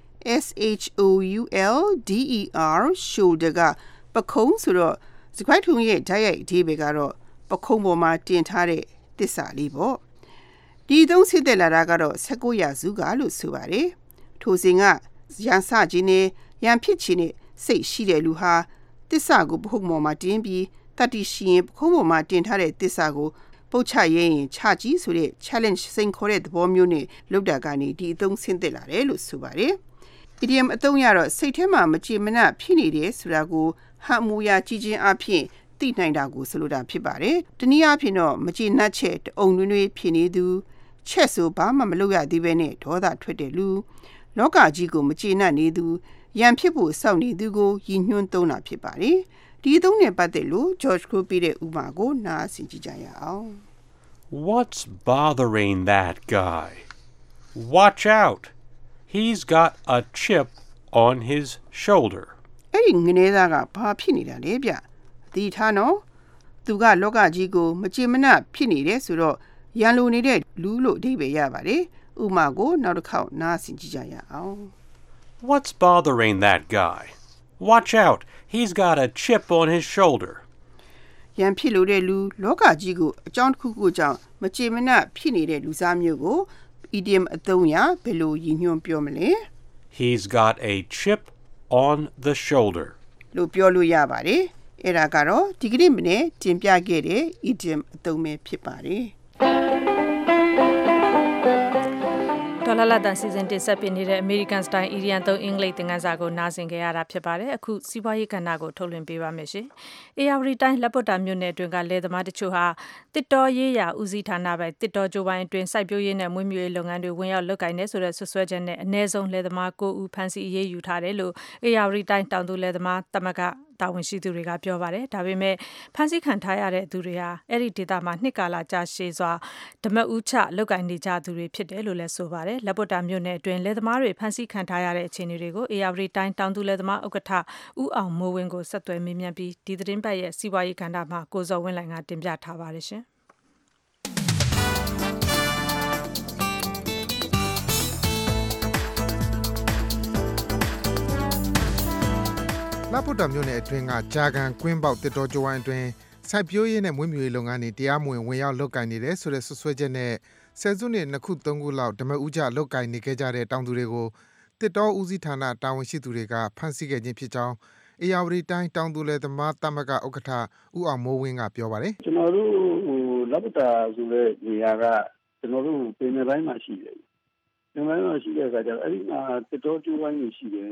shoulder ကပခုံးဆိုတော့စကွိုက်ထုံရဲ့ဓာတ်ရိုက်အဓိပ္ပာယ်ကတော့ပခုံးပေါ်မှာတင်ထားတဲ့သစ္စာလေးပေါ့ဒီသုံးဆစ်သက်လာတာကတော့19ရာစုကလို့ဆိုပါတယ်ထိုစဉ်ကရန်စခြင်းနဲ့ရန်ဖြစ်ခြင်းနဲ့စိတ်ရှိတဲ့လူဟာသစ္စာကိုပခုံးပေါ်မှာတင်ပြီးတတိရှိရင်ပခုံးပေါ်မှာတင်ထားတဲ့သစ္စာကိုပုတ်ချရဲရင်ချကြီးဆိုတဲ့ challenge စိန်ခေါ်တဲ့သဘောမျိုးနဲ့လုပ်တာကနေဒီအသုံးဆင်းသက်လာတယ်လို့ဆိုပါတယ် idiom အသုံးရတော့စိတ်ထဲမှာမကြေမနပ်ဖြစ်နေတယ်ဆိုတာကိုဟန်မူရာကြည့်ခြင်းအပြင်သိနိုင်တာကိုဆိုလိုတာဖြစ်ပါတယ်တနည်းအားဖြင့်တော့မကြေနပ်ချက်တအုံနွေးဖြစ်နေသူချက်ဆိုဘာမှမလုပ်ရသေးပဲနဲ့ဒေါသထွက်တဲ့လူလောကကြီးကိုမကြေနပ်နေသူရန်ဖြစ်ဖို့စောင့်နေသူကိုရည်ညွှန်းသုံးတာဖြစ်ပါတယ်ဒီအသုံးနဲ့ပတ်သက်လို့ George ကိုပြတဲ့ဥပမာကိုနားဆင်ကြည့်ကြရအောင် What's bothering that guy? Watch out. He's got a chip on his shoulder. အဲ့ဒီငနေသားကဘာဖြစ်နေတာလဲဗျဒီထားနော်သူကလောကကြီးကိုမကြေမနပ်ဖြစ်နေတယ်ဆိုတော့ရန်လိုနေတဲ့လူလို့အဓိပ္ပာယ်ရပါတယ်ဥပမာကိုနောက်တစ်ခေါက်နားဆင်ကြည့်ကြရအောင် What's bothering that guy? Watch out. He's got a chip on his shoulder. ရန်ဖြစ်လို့တဲ့လူလောကကြီးကိုအကြောင်းတစ်ခုခုကြောင့်မကြေမနပ်ဖြစ်နေတဲ့လူစားမျိုးကို idiom အသုံးရဘယ်လိုရည်ညွှန်းပြောမလဲ He's got a chip on the shoulder. လို့ပြောလို့ရပါတယ်အဲ့ဒါကတော့ဒီကနေ့မနေ့တင်ပြခဲ့တဲ့ idiom အသုံးပဲဖြစ်ပါတယ်ဒေါ်လာလာတန်စီစဉ်တင်ဆက်ပေးနေတဲ့ American Style အီရီယန်သုံးအင်္ဂလိပ်သင်ခန်းစာကိုနားဆင်ကြရတာဖြစ်ပါတယ်။အခုစီးပွားရေးကဏ္ဍကိုထုတ်လွှင့်ပေးပါမယ်ရှင်။ AR တိုင်းလက်ပွတ်တာမြို့နယ်အတွင်းကလယ်သမားတချို့ဟာတစ်တော်ရေးရာဦးစီးဌာနပိုင်တစ်တော်ကြိုးပိုင်းအတွင်းစိုက်ပျိုးရေးနဲ့မွေးမြူရေးလုပ်ငန်းတွေဝင်ရောက်လုပ်ကိုင်နေဆိုတဲ့ဆွဆွဲချက်နဲ့အ ਨੇ ဆုံးလယ်သမား9ဦးဖမ်းဆီးအရေးယူထားတယ်လို့ AR တိုင်းတောင်သူလယ်သမားသမဂ္ဂတာဝန်ရှိသူတွေကပြောပါတယ်။ဒါပေမဲ့ဖမ်းဆီးခံထားရတဲ့သူတွေဟာအဲ့ဒီဒေသမှာနှစ်ကာလကြာရှည်စွာဓမဦးချလုပ်ကိုင်နေကြသူတွေဖြစ်တယ်လို့လည်းဆိုပါတယ်။လက်ပွတ်တာမြို့နယ်အတွင်းလယ်သမားတွေဖမ်းဆီးခံထားရတဲ့အခြေအနေတွေကို AR တိုင်းတောင်သူလယ်သမားဥက္ကဋ္ဌဦးအောင်မိုးဝင်းကိုဆက်သွယ်မေးမြန်းပြီးဒီသတင်းပတ်ရဲ့စီးပွားရေးကဏ္ဍမှာကိုဇော်ဝင်းလှိုင်ကတင်ပြထားပါတယ်ရှင်။လပုတ္တမြို့နယ်အတွင်းကဂျာကန်ကွင်းပေါက်တစ်တော်ကြိုးဝိုင်းအတွင်းစိုက်ပျိုးရေးနဲ့မွေးမြူရေးလုပ်ငန်းတွေတရားမဝင်ဝင်ရောက်လုပ်ကိုင်နေတယ်ဆိုတဲ့ဆွဆွဲချက်နဲ့ဆယ်စုနှစ်2ခု3ခုလောက်ဓမဦးကျလုပ်ကိုင်နေခဲ့ကြတဲ့တောင်သူတွေကိုတစ်တော်ဦးစီးဌာနတာဝန်ရှိသူတွေကဖမ်းဆီးခဲ့ခြင်းဖြစ်ကြောင်းအေယာဝတီတိုင်းတောင်သူလယ်သမားသမဂ္ဂဥက္ကဋ္ဌဦးအောင်မိုးဝင်းကပြောပါတယ်ကျွန်တော်တို့လပုတ္တဆိုတဲ့နေရာကကျွန်တော်တို့ပင်နယ်ပိုင်းမှာရှိတယ်ပင်နယ်ပိုင်းမှာရှိတဲ့အခါကျတော့အဲ့ဒီမှာတစ်တော်ကြိုးဝိုင်းရှိတယ်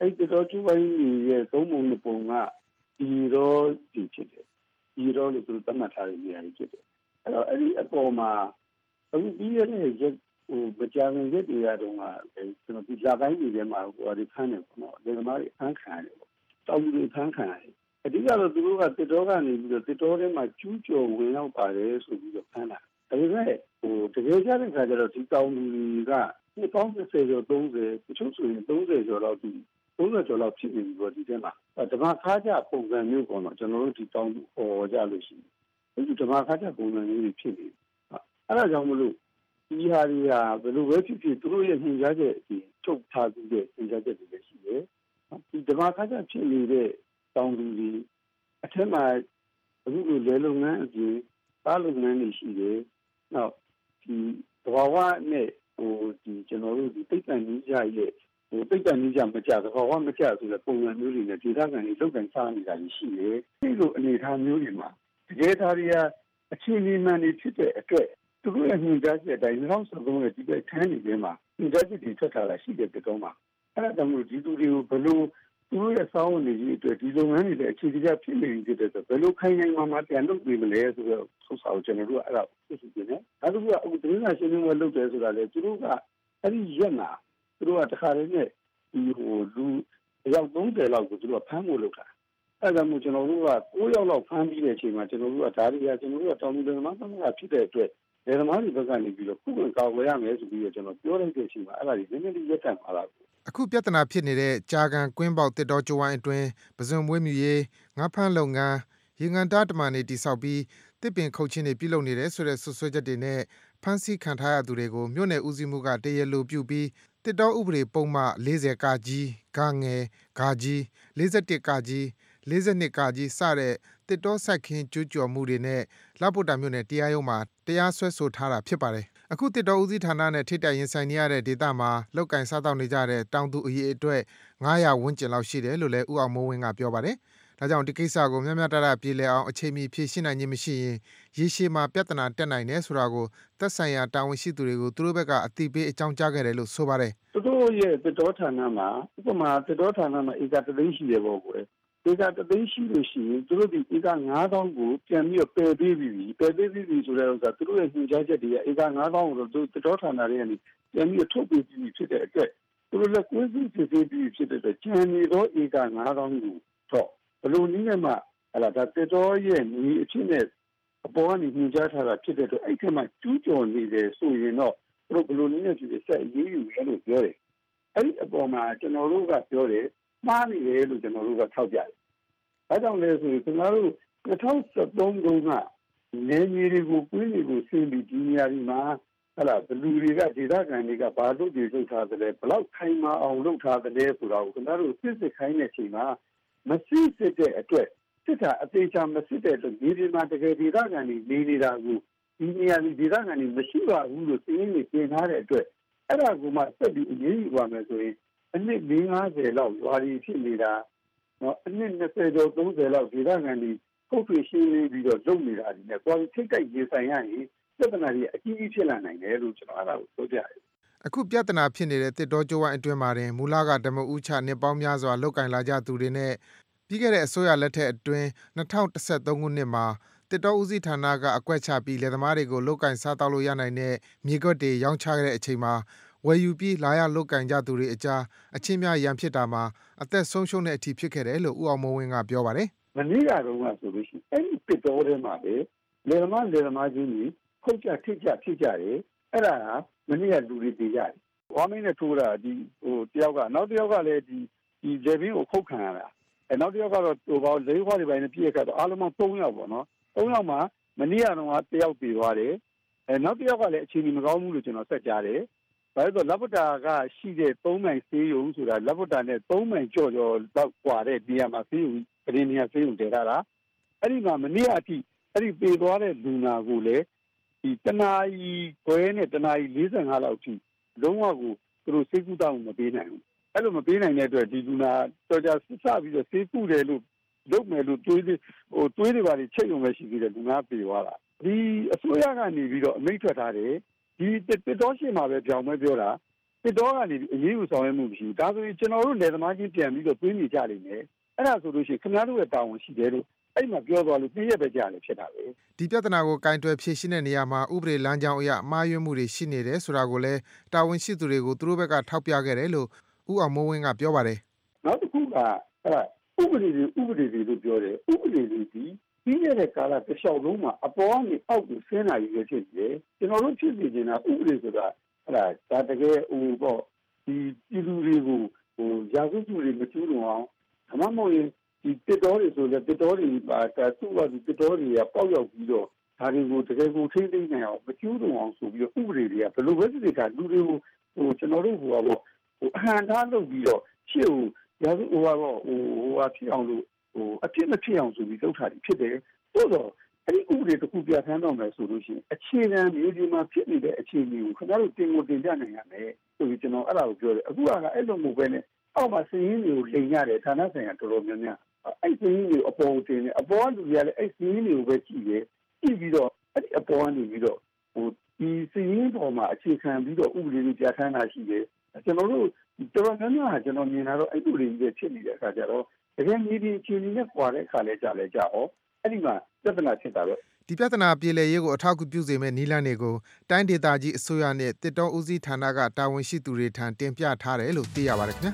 အဲ့ဒီတော့ကျူပိုင်းရဲ့သုံးပုံနှစ်ပုံကဒီတော့ဒီဖြစ်တယ်ဒီတော့လို့သူသတ်မှတ်ထားတဲ့နေရာကြီးဖြစ်တယ်အဲ့တော့အဲ့ဒီအပေါ်မှာအခုပြီးရတဲ့ရက်မကြာခင်ရက်တွေရတော့ကျွန်တော်ဒီလာပိုင်းတွေထဲမှာဟိုဒီဖမ်းတယ်ပေါ့နော်ဒီသမားတွေဖမ်းခံရတယ်ပေါ့တောင်တွေဖမ်းခံရတယ်အဓိကတော့သူတို့ကတစ်တော်ကနေပြီးတော့တစ်တော်ထဲမှာကျူးကျော်ဝင်ရောက်ပါတယ်ဆိုပြီးတော့ဖမ်းတာဒါပေမဲ့တကယ်ကြတဲ့ခါကျတော့ဒီတောင်တွေက20ကျော်30တချို့ဆိုရင်30ကျော်လောက်ဒီ30ကျော်လောက်ဖြစ်နေပြီပေါ့ဒီထဲမှာဓမ္မခါကြပုံစံမျိုးပေါ့နော်ကျွန်တော်တို့ဒီတောင်ပေါ်ကြလို့ရှိရင်ဒီဓမ္မခါကြပုံစံမျိုးတွေဖြစ်နေအဲ့ဒါကြောင့်မလို့ဒီဟာတွေကဘယ်လိုပဲဖြစ်ဖြစ်သူတို့ရဲ့ညှိနှိုင်းချက်ဒီထုတ်ထားပြီးတဲ့ညှိနှိုင်းချက်တွေလည်းရှိတယ်ဒီဓမ္မခါကြဖြစ်နေတဲ့တောင်သူတွေအထက်မှာအခုလိုလေလုပ်ငန်းအပြင်သားလုပ်ငန်းတွေရှိတယ်နောက်ဒီဘဝနဲ့ဒီကျွန်တော်တို့ဒီတိတ်တန်ကြီးကြရဲ့တိတ်တန်ကြီးကြမကြသဘာဝမကြဆိုတဲ့ပုံစံမျိုးတွေနဲ့ဒေသခံတွေလုတ်ကန်စားနေတာရှိတယ်ဒီလိုအနေအထားမျိုးတွေမှာတကယ်ဒါတွေကအခြေအနေမှန်တွေဖြစ်တဲ့အတွက်သူတို့ရဲ့ညှိနှိုင်းချက်အတိုင်း2013ရဲ့ဒီပဲခန်းနေထဲမှာညှိနှိုင်းချက်တွေထွက်ထားတာရှိတဲ့တုန်းမှာအဲ့ဒါကြောင့်မို့ဒီသူတွေကိုဘယ်လိုသူတို့ရဲ့စောင်းဝင်ကြီးအတွက်ဒီလုပ်ငန်းတွေလည်းအခြေအနေဖြစ်နေကြတဲ့အတွက်ဘယ်လိုခိုင်ခိုင်မာမာပြန်လုပ်ပြီးမလဲဆိုတော့ဆုတ်စာကိုကျွန်တော်တို့ကအဲ့ဒါသိရှိနေတယ်။နောက်တစ်ခုကအခုသတင်းစာရှင်းလင်းပွဲလုပ်တယ်ဆိုတာလေသူတို့ကအဲ့ဒီရက်မှာသူတို့ကတခါတည်းနဲ့ဒီလူရောက်30လောက်ကိုသူတို့ကဖမ်းဖို့လုပ်တာ။အဲ့ဒါမှကျွန်တော်တို့က9ယောက်လောက်ဖမ်းပြီးတဲ့အချိန်မှာကျွန်တော်တို့ကဒါတွေကကျွန်တော်တို့ကတောင်းတသမားသမဂ္ဂဖြစ်တဲ့အတွက်ဒေသမားတွေဘက်ကနေပြီးတော့ခုခံကာကွယ်ရမယ်ဆိုပြီးတော့ကျွန်တော်ပြောလိုက်တဲ့အချိန်မှာအဲ့ဒါတွေနည်းနည်းလေးရက်တန့်သွားတာအခုပြဿနာဖြစ်နေတဲ့ကြာကန်ကွင်းပေါက်တစ်တော်ကျိုးဝိုင်းအတွင်းပဇွန်မွေးမြူရေးငါးဖမ်းလုပ်ငန်းရေငန်တာတမန်နေတိဆောက်ပြီးတစ်ပင်ခုတ်ချင်းတွေပြုလုပ်နေတဲ့ဆိုတဲ့ဆွဆွဲချက်တွေနဲ့ဖမ်းဆီးခံထားရသူတွေကိုမြို့နယ်ဦးစီးမှုကတရလိုပြုပြီးတစ်တော်ဥပဒေပုံမှ40ကကြီးဂငယ်ဂကြီး41ကကြီး42ကကြီးစတဲ့တစ်တော်စိုက်ခင်းကျူးကျော်မှုတွေနဲ့လပုတ္တမြို့နယ်တရားရုံးမှာတရားစွဲဆိုထားတာဖြစ်ပါတယ်အခုတစ်တော်ဦးစီးဌာနနဲ့ထိတိုက်ရင်ဆိုင်နေရတဲ့ဒေသမှာလောက်ကင်စားတောက်နေကြတဲ့တောင်သူအရေးအတွက်900ဝန်းကျင်လောက်ရှိတယ်လို့လည်းဦးအောင်မိုးဝင်းကပြောပါတယ်။ဒါကြောင့်ဒီကိစ္စကိုမျှမျှတတပြေလည်အောင်အချိန်မီဖြေရှင်းနိုင်ခြင်းမရှိရင်ရေရှည်မှာပြဿနာတက်နိုင်တယ်ဆိုတာကိုသက်ဆိုင်ရာတာဝန်ရှိသူတွေကိုသူတို့ဘက်ကအသိပေးအကြောင်းကြားခဲ့တယ်လို့ဆိုပါတယ်။သူတို့ရဲ့တစ်တော်ဌာနမှာဥပမာတစ်တော်ဌာနမှာဧကတသိန်းရှိတယ်ပေါ့ကွယ်။ဧကတသိန်းရှိလို့ရှိရင်သူတို့ဒီဧက9000ကိုပြန်ပြီးပယ်ပေးပြီးပယ်ပေးပြီးဆိုတဲ့ဥစ္စာသူတို့ရဲ့ညှိနှိုင်းချက်တွေကဧက9000ကိုသူတစ်တော်ဌာနတွေကနေပြန်ပြီးထုတ်ပေးပြီးဖြစ်တဲ့အတွက်သူတို့လည်းကိုယ်စီစစ်ပြီးဖြစ်တဲ့အတွက်ကျန်နေတော့ဧက9000ကိုတော့ဘလို့နည်းနဲ့မှအဲ့ဒါတစ်တော်ရဲ့ညီအဖြစ်နဲ့အပေါ်ကနေညှိနှိုင်းထားတာဖြစ်တဲ့အတွက်အဲ့ဒီမှာကျူးကျော်နေတယ်ဆိုရင်တော့သူတို့ဘလို့နည်းနဲ့ဖြစ်ဆက်ရေးယူရလို့ပြောတယ်အဲ့ဒီအပေါ်မှာကျွန်တော်တို့ကပြောတယ်မှားနေတယ်လို့ကျွန်တော်တို့ကထောက်ပြတယ်။ဒါကြောင့်လည်းဆိုရင်ကျွန်တော်တို့2013ခုကနေမြေတွေကိုကွင်းတွေကိုဆင်းပြီးဒီနေရာဒီမှာဟလာဘလူတွေကဒေသခံတွေကဘာလို့ဒီလုပ်ထားတယ်ဘလောက်ခိုင်မာအောင်လုပ်ထားတယ်ဆိုတာကိုကျွန်တော်တို့စစ်ခိုင်းတဲ့အချိန်မှာမစစ်တဲ့အတွက်စစ်တာအသေးချာမစစ်တဲ့အတွက်ဒီမှာတကယ်ဒေသခံတွေနေနေတာကိုဒီနေရာဒီဒေသခံတွေမရှိပါဘူးလို့သိနေပြင်ထားတဲ့အတွက်အဲ့ဒါကမှဆက်ပြီးအရေးယူပါမယ်ဆိုရင်အနည်း50လောက်ရွာတွေဖြစ်နေတာနော်အနည်း20ကျော်30လောက်ဒေသခံတွေပုတ်ထွေရှင်းပြီးတော့လုပ်နေတာဒီနဲ့ကိုယ်ထိတ်တိုက်ရေးဆိုင်ရရင်ပြဿနာတွေအကြီးကြီးဖြစ်လာနိုင်တယ်လို့ကျွန်တော်အဲ့ဒါကိုပြောပြတယ်အခုပြဿနာဖြစ်နေတဲ့တစ်တော်ကျိုးဝိုင်းအတွင်းမှာတင်မူလကဓမ္မဦးချနှစ်ပေါင်းများစွာလောက်ကင်လာကြသူတွေနဲ့ပြီးခဲ့တဲ့အစိုးရလက်ထက်အတွင်း2013ခုနှစ်မှာတစ်တော်ဦးစီးဌာနကအကွက်ချပြီးလယ်သမားတွေကိုလောက်ကင်စားတောက်လို့ရနိုင်တဲ့မြေကွက်တွေရောင်းချခဲ့တဲ့အချိန်မှာဝယ်ယူပြီးလာရလောက်ကင်ကြသူတွေအကြားအချင်းများရန်ဖြစ်တာမှာအသက်ဆုံးရှုံးတဲ့အထိဖြစ်ခဲ့တယ်လို့ဦးအောင်မိုးဝင်းကပြောပါတယ်။မနေ့ကတော့ဆိုလို့ရှိရင်အဲ့ဒီတစ်တော်ထဲမှာပဲလယ်သမားချင်းကြီးခုတ်ကြထိကြဖြစ်ကြတယ်အဲ့ဒါကမနေ့ကလူတွေတည်ကြတယ်။ဝါမင်းနဲ့ထိုးတာဒီတယောက်ကနောက်တယောက်ကလည်းဒီလေဘင်းကိုခုတ်ခံရတာနောက်တစ်ယောက်ကတော့လေးခွားတွေပိုင်းနဲ့ပြည့်ခတ်တော့အားလုံး3ယောက်ပေါ့နော်3ယောက်မှာမနေ့ကတော့တယောက်ပြေသွားတယ်နောက်တစ်ယောက်ကလည်းအခြေအနေမကောင်းဘူးလို့ကျွန်တော်ဆက်ကြားတယ်ဘာလို့လဲဆိုလပ္ပတာကရှိတဲ့3မိုင်ဆေးရုံဆိုတာလပ္ပတာနဲ့3မိုင်ကြော်လောက်กว่าတဲ့နေရာမှာဆေးရုံပရင်နေရာဆေးရုံတည်ထားတာအဲ့ဒီမှာမနေ့အထိအဲ့ဒီပြေသွားတဲ့လူနာကိုလည်းဒီတနာရီခွဲနဲ့တနာရီ45လောက်ထိလုံးဝကိုသူတို့စိတ်ကူးတောင်းမပေးနိုင်ဘူးအဲ့လိုမပေးနိုင်တဲ့အတွက်ဒီလူနာတော်ကြစပြီးတော့ဆေးကုတယ်လို့လုပ်မယ်လို့တွေးတွေပါချိတ်ရုံပဲရှိသေးတယ်လူနာပြေသွားတာဒီအစိုးရကနေပြီးတော့အမိန့်ထွက်ထားတယ်ဒီတစ်တော်ရှိမှာပဲကြောင်ပဲပြောတာတစ်တော်ကနေအရေးယူဆောင်ရွက်မှုမရှိဘူးဒါဆိုရင်ကျွန်တော်တို့နယ်သမားချင်းပြန်ပြီးတော့တွင်းနေကြလိမ့်မယ်အဲ့ဒါဆိုလို့ရှိရင်ခင်ဗျားတို့ရဲ့တာဝန်ရှိတယ်လို့အဲ့မှာပြောသွားလို့2ရက်ပဲကြာတယ်ဖြစ်တာပဲဒီပြဿနာကိုကင်တွယ်ဖြေရှင်းတဲ့နေရာမှာဥပဒေလမ်းကြောင်းအရမှားယွင်းမှုတွေရှိနေတယ်ဆိုတာကိုလည်းတာဝန်ရှိသူတွေကိုသူတို့ဘက်ကထောက်ပြခဲ့တယ်လို့ဦးအောင်မိုးဝင်းကပြောပါတယ်နောက်တစ်ခုကဥပဒေတွေလို့ပြောတယ်ဥပဒေတွေဒီပြီးရတဲ့ကာလတစ်လျှောက်လုံးမှာအပေါ်ကနေအောက်ကိုဆင်းလာရည်ဖြစ်တယ်ကျွန်တော်တို့ဖြစ်နေနေတာဥပဒေဆိုတာဒါတကယ်ပေါ့ဒီပြည်သူတွေကိုရာဇဝတ်မှုတွေမကျူးလွန်အောင်အမှန်မို့ရင်ဒီတစ်တော်တွေဆိုလည်းတစ်တော်တွေပါသူ့ဘာဒီတစ်တော်တွေကပေါက်ရောက်ပြီးတော့ဒါတွေကိုတကယ်ကိုထိန်းသိမ်းနိုင်အောင်မကျူးလွန်အောင်ဆိုပြီးတော့ဥပဒေတွေကဘယ်လိုပဲဖြစ်ဖြစ်လူတွေကိုကျွန်တော်တို့အဟန်ထားလုပ်ပြီးတော့ရှေ့ကိုရာဇဝတ်ဖြစ်အောင်လို့အဖြစ်မဖြစ်အောင်ဆိုပြီးလုပ်ထားတယ်ဖြစ်တယ်သို့တော့အဲ့ဒီဥပဒေတစ်ခုပြဋ္ဌာန်းတော့မယ်ဆိုလို့ရှိရင်အခြေခံမျိုးဒီမှာဖြစ်နေတဲ့အခြေအနေကိုခင်ဗျားတို့တင်ပြနိုင်ရမယ်ဆိုပြီးကျွန်တော်အဲ့ဒါကိုပြောတယ်အခုကအဲ့လိုမျိုးပဲနဲ့အောက်မှာစည်ရင်းတွေကိုလိန်ရတယ်ဌာနဆိုင်ရာတော်တော်များများအဲ့စည်ရင်းတွေအပေါ်တင်တယ်အပေါ်ကလူတွေကလည်းအဲ့စည်ရင်းတွေကိုပဲကြည့်တယ်ကြည့်ပြီးတော့အဲ့ဒီအပေါ်ကနေပြီးတော့ဒီစည်ရင်းပေါ်မှာအခြေခံပြီးတော့ဥပဒေတွေပြဋ္ဌာန်းတာရှိတယ်ကျွန်တော်တို့တော်တော်များများကျွန်တော်မြင်တာတော့အဲ့ဥပဒေတွေဖြစ်နေတဲ့အခါကျတော့တကယ်မြေပြင်အခြေအနေနဲ့ကွာတဲ့အခါလဲကြာလဲကြာအောင်အဲ့ဒီမှာပြဿနာဖြစ်တာတော့ဒီပြဿနာပြေလည်ရေးကိုအထောက်အကူပြုစေမယ့်နည်းလမ်းတွေကိုတိုင်းဒေသကြီးအစိုးရနဲ့တစ်တောဦးစီးဌာနကတာဝန်ရှိသူတွေထံတင်ပြထားတယ်လို့သိရပါတယ်ခင်ဗျာ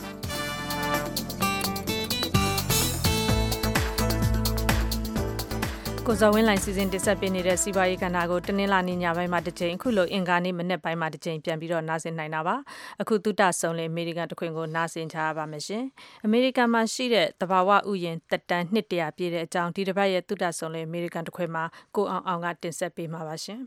ကိုဇော်ဝင်းလိုင်စီစဉ်တင်ဆက်ပေးနေတဲ့စီးပွားရေးကဏ္ဍကိုတနင်္လာနေ့ညပိုင်းမှာတစ်ချိန်အခုလိုအင်္ဂါနေ့မနေ့ပိုင်းမှာတစ်ချိန်ပြန်ပြီးတော့နားဆင်နိုင်တာပါအခုတုတဆုံလေအမေရိကန်တခွင်ကိုနားဆင်ကြရပါမယ်ရှင်အမေရိကန်မှာရှိတဲ့တဘာဝဥယျာဉ်တက်တန်း200ပြည့်တဲ့အကြောင်းဒီတစ်ပတ်ရဲ့တုတဆုံလေအမေရိကန်တခွင်မှာကိုအောင်ကတင်ဆက်ပေးမှာပါရှင်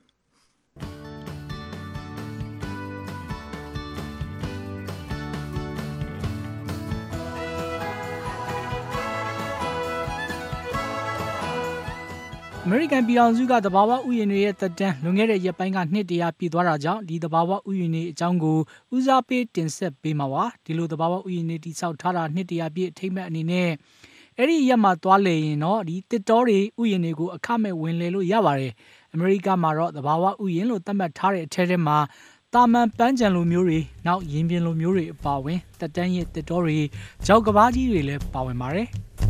အမေရိကန်ပြည်ထောင်စုကတဘာဝဥယျာဉ်တွေရဲ့သက်တမ်းလွန်ခဲ့တဲ့ရက်ပိုင်းက200ပြည့်သွားတာကြောင့်ဒီတဘာဝဥယျာဉ်တွေအကြောင်းကိုဦးစားပေးတင်ဆက်ပေးမှာပါဒီလိုတဘာဝဥယျာဉ်တွေတိစောက်ထားတာ200ပြည့်အထိမ်းအမှတ်အနေနဲ့အဲ့ဒီရက်မှာသွားလေရင်တော့ဒီတစ်တော်တွေဥယျာဉ်တွေကိုအခမဲ့ဝင်လေလို့ရပါတယ်အမေရိကမှာတော့တဘာဝဥယျာဉ်လို့သတ်မှတ်ထားတဲ့အထက်ထဲမှာတာမန်ပန်းကြံလိုမျိုးတွေနောက်ရင်ပြင်လိုမျိုးတွေအပါဝင်တက်တန်းရဲ့တစ်တော်တွေကြောက်ကဘာကြီးတွေလည်းပါဝင်ပါတယ်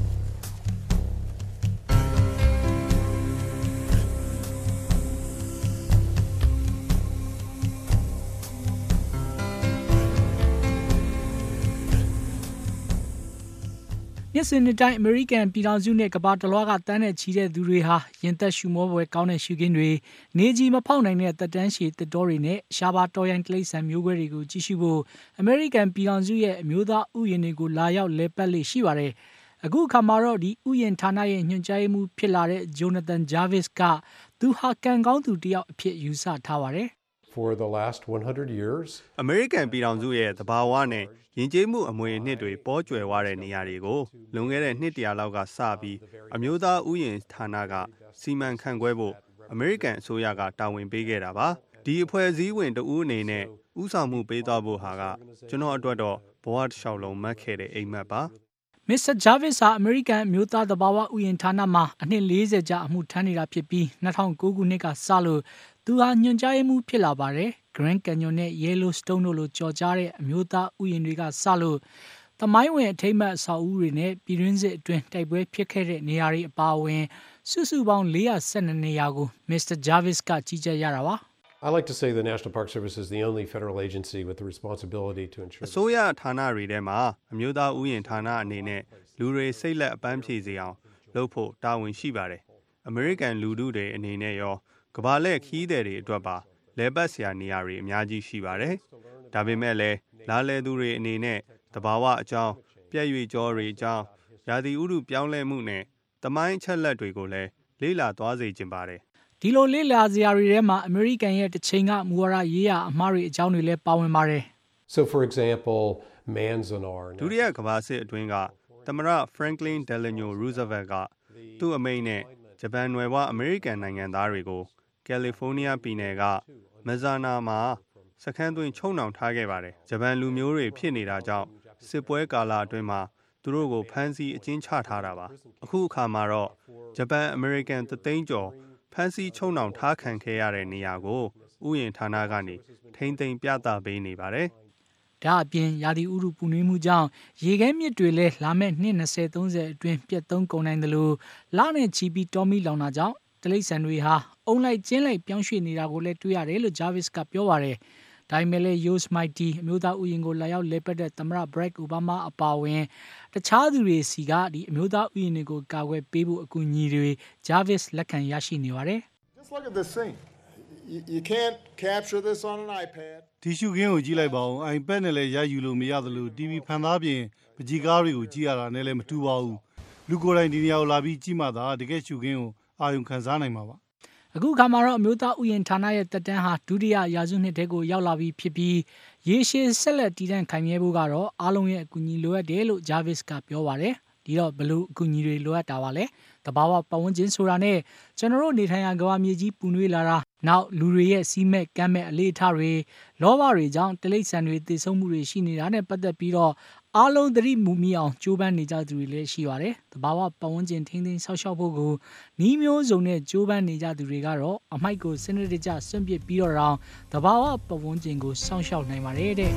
နှစ်စဉ်နှစ်တိုင်းအမေရိကန်ပြည်ထောင်စုနဲ့ကမ္ဘာတလွှားကတန်းနဲ့ချီတဲ့သူတွေဟာရင်သက်ရှူမောပွဲကောင်းတဲ့ရှုခင်းတွေနေကြီးမဖောက်နိုင်တဲ့သက်တမ်းရှည်တစ်တော်တွေနဲ့ရှားပါတော်ရိုင်းတိရစ္ဆာန်မျိုးကွဲတွေကိုကြည့်ရှုဖို့အမေရိကန်ပြည်ထောင်စုရဲ့အမျိုးသားဥယျာဉ်တွေကိုလာရောက်လဲပတ်လေ့ရှိပါတယ်။အခုအခါမှာတော့ဒီဥယျာဉ်ဌာနရဲ့ညွှန်ကြားရေးမှူးဖြစ်လာတဲ့ Jonathan Jarvis ကသူဟာကံကောင်းသူတစ်ယောက်အဖြစ်ယူဆထားပါတယ်။ For the last 100 years အမေရိကန်ပြည်ထောင်စုရဲ့သဘာဝနဲ့ယဉ်ကျေးမှုအမွေအနှစ်တွေပေါ်ကျွယ်ဝတဲ့နေရာတွေကိုလွန်ခဲ့တဲ့နှစ်100လောက်ကစပြီးအမျိုးသားဥယျာဉ်ဌာနကစီမံခန့်ခွဲဖို့အမေရိကန်အစိုးရကတာဝန်ပေးခဲ့တာပါဒီအဖွဲ့အစည်းဝင်တဦးအနေနဲ့ဥဆောင်မှုပေးသွားဖို့ဟာကကျွန်တော်အတွက်တော့ဘဝတစ်လျှောက်လုံးမှတ်ခဲ့တဲ့အိမ်မက်ပါ Mr. Jarvis ဟာအမေရိကန်မျိုးသားသဘာဝဥယျာဉ်ဌာနမှာအနှစ်40ကြာအမှုထမ်းနေတာဖြစ်ပြီး2009ခုနှစ်ကစလို့သူဟာညွှန်ကြားရေးမှူးဖြစ်လာပါတယ်။ Grand Canyon နဲ့ Yellowstone တို့လိုကြော်ကြားတဲ့အမျိုးသားဥယျာဉ်တွေကစလို့သမိုင်းဝင်အထိမ်းအမှတ်အဆောက်အဦတွေနဲ့ပြည်တွင်းစစ်အတွင်းတိုက်ပွဲဖြစ်ခဲ့တဲ့နေရာတွေအပါအဝင်စုစုပေါင်း412နေရာကို Mr. Jarvis ကကြီးကြပ်ရတာပါ I like to say the National Park Service is the only federal agency with the responsibility to ensure အစိုးရဌာနတွေထဲမှာအမျိုးသားဥယျာဉ်ဌာနအနေနဲ့လူတွေစိတ်လက်အပန်းဖြေစေအောင်လုပ်ဖို့တာဝန်ရှိပါတယ်။ American လူထုတွေအနေနဲ့ရောကမ္ဘာလက်ခီးသည်တွေအတွက်ပါလဲပတ်စရာနေရာတွေအများကြီးရှိပါတယ်။ဒါပေမဲ့လည်းလာလည်သူတွေအနေနဲ့တဘာဝအကြောင်းပြည့်ရွေကြောတွေအကြောင်းရာသီဥတုပြောင်းလဲမှုနဲ့သမိုင်းချက်လက်တွေကိုလည်းလေ့လာသွားစေချင်ပါတယ်ဒီလိုလေ့လာစရာတွေထဲမှာအမေရိကန်ရဲ့တစ်ချိန်ကမူဝါဒရေးရာအမှားတွေအကြောင်းတွေလည်းပါဝင်ပါတယ် So for example Manzanar ဒုတိယကမ္ဘာစစ်အတွင်းကသမ္မတ Franklin Delano Roosevelt ကသူ့အမိန့်နဲ့ဂျပန်နွယ်ဖွားအမေရိကန်နိုင်ငံသားတွေကိုကယ်လီဖိုးနီးယားပြည်နယ်ကမဇာနာမှာစခန်းသွင်းချုံနှောင်ထားခဲ့ပါတယ်ဂျပန်လူမျိုးတွေဖြစ်နေတာကြောင့်စစ်ပွဲကာလအတွင်းမှာသူတို့ကိုဖမ်းဆီးအကျဉ်းချထားတာပါအခုအခါမှာတော့ဂျပန်အမေရိကန်တသိန်းကျော်ဖမ်းဆီးချုံနှောင်ထားခံခဲ့ရတဲ့နေရာကိုဥယျာဉ်ဌာနကနေထိမ့်သိမ်းပြသပေးနေပါတယ်ဒါအပြင်ရာသီဥတုပူနွေးမှုကြောင့်ရေခဲမြစ်တွေလည်းလာမယ့်နှစ်20-30အတွင်းပြတ်သုံးကုန်နိုင်တယ်လို့လနဲ့ချီပြီးတောမီလောင်တာကြောင့်တိရစ္ဆာန်တွေဟာအုံလိုက်ကျင်းလိုက်ပြောင်းရွှေ့နေတာကိုလည်းတွေ့ရတယ်လို့ Jarvis ကပြောပါတယ်ဒါပေမဲ့လည်း Yosemite အမျိုးသားဥယျာဉ်ကိုလာရောက်လဲပတ်တဲ့သမ္မတ Barack Obama အပါအဝင်တခြားသူတွေစီကဒီအမျိုးသားဥယျာဉ်တွေကိုကာကွယ်ပေးဖို့အကူအညီတွေ Jarvis လက်ခံရရှိနေပါတယ် Just look at this scene. You can't capture this on an iPad. ဒီရှုခင်းကိုကြည့်လိုက်ပါဦး iPad နဲ့လည်းရိုက်ယူလို့မရသလို TV ဖန်သားပြင်ပကြီးကားတွေကိုကြည့်ရတာနဲ့လည်းမတူပါဘူးလူကိုယ်တိုင်ဒီနေရာကိုလာပြီးကြည့်မှသာတကယ်ရှုခင်းကိုအာရုံခံစားနိုင်မှာပါအခုခါမှာတော့အမျိုးသားဥယျာဉ်ဌာနရဲ့တက်တန်းဟာဒုတိယရာစုနှစ်တည်းကိုရောက်လာပြီးဖြစ်ပြီးရေရှည်ဆက်လက်တည်တံ့ခိုင်မြဲဖို့ကတော့အားလုံးရဲ့အကူအညီလိုအပ်တယ်လို့ Jarvis ကပြောပါတယ်ဒီတော့ဘလို့အကူအညီတွေလိုအပ်တာပါလဲတဘာဝပတ်ဝန်းကျင်ဆိုတာနဲ့ကျွန်တော်တို့နေထိုင်ရာကမ္ဘာမြေကြီးပူနွေးလာတာနောက်လူတွေရဲ့စီးမဲ့ကမ်းမဲ့အလေးထားတွေလောဘတွေကြောင့်တိရစ္ဆာန်တွေတည်ဆုံမှုတွေရှိနေတာနဲ့ပတ်သက်ပြီးတော့အားလုံးသတိမူမိအောင်ကြိုးပမ်းနေကြသူတွေလည်းရှိပါတယ်တဘာဝပတ်ဝန်းကျင်ထိန်းသိမ်းဆောက်ရှောက်ဖို့ကိုနှီးမျိုးစုံနဲ့ကြိုးပမ်းနေကြသူတွေကတော့အမိုက်ကိုစနစ်တကျစွန့်ပစ်ပြီးတော့တောင်တဘာဝပတ်ဝန်းကျင်ကိုစောင့်ရှောက်နိုင်ပါတယ်တဲ့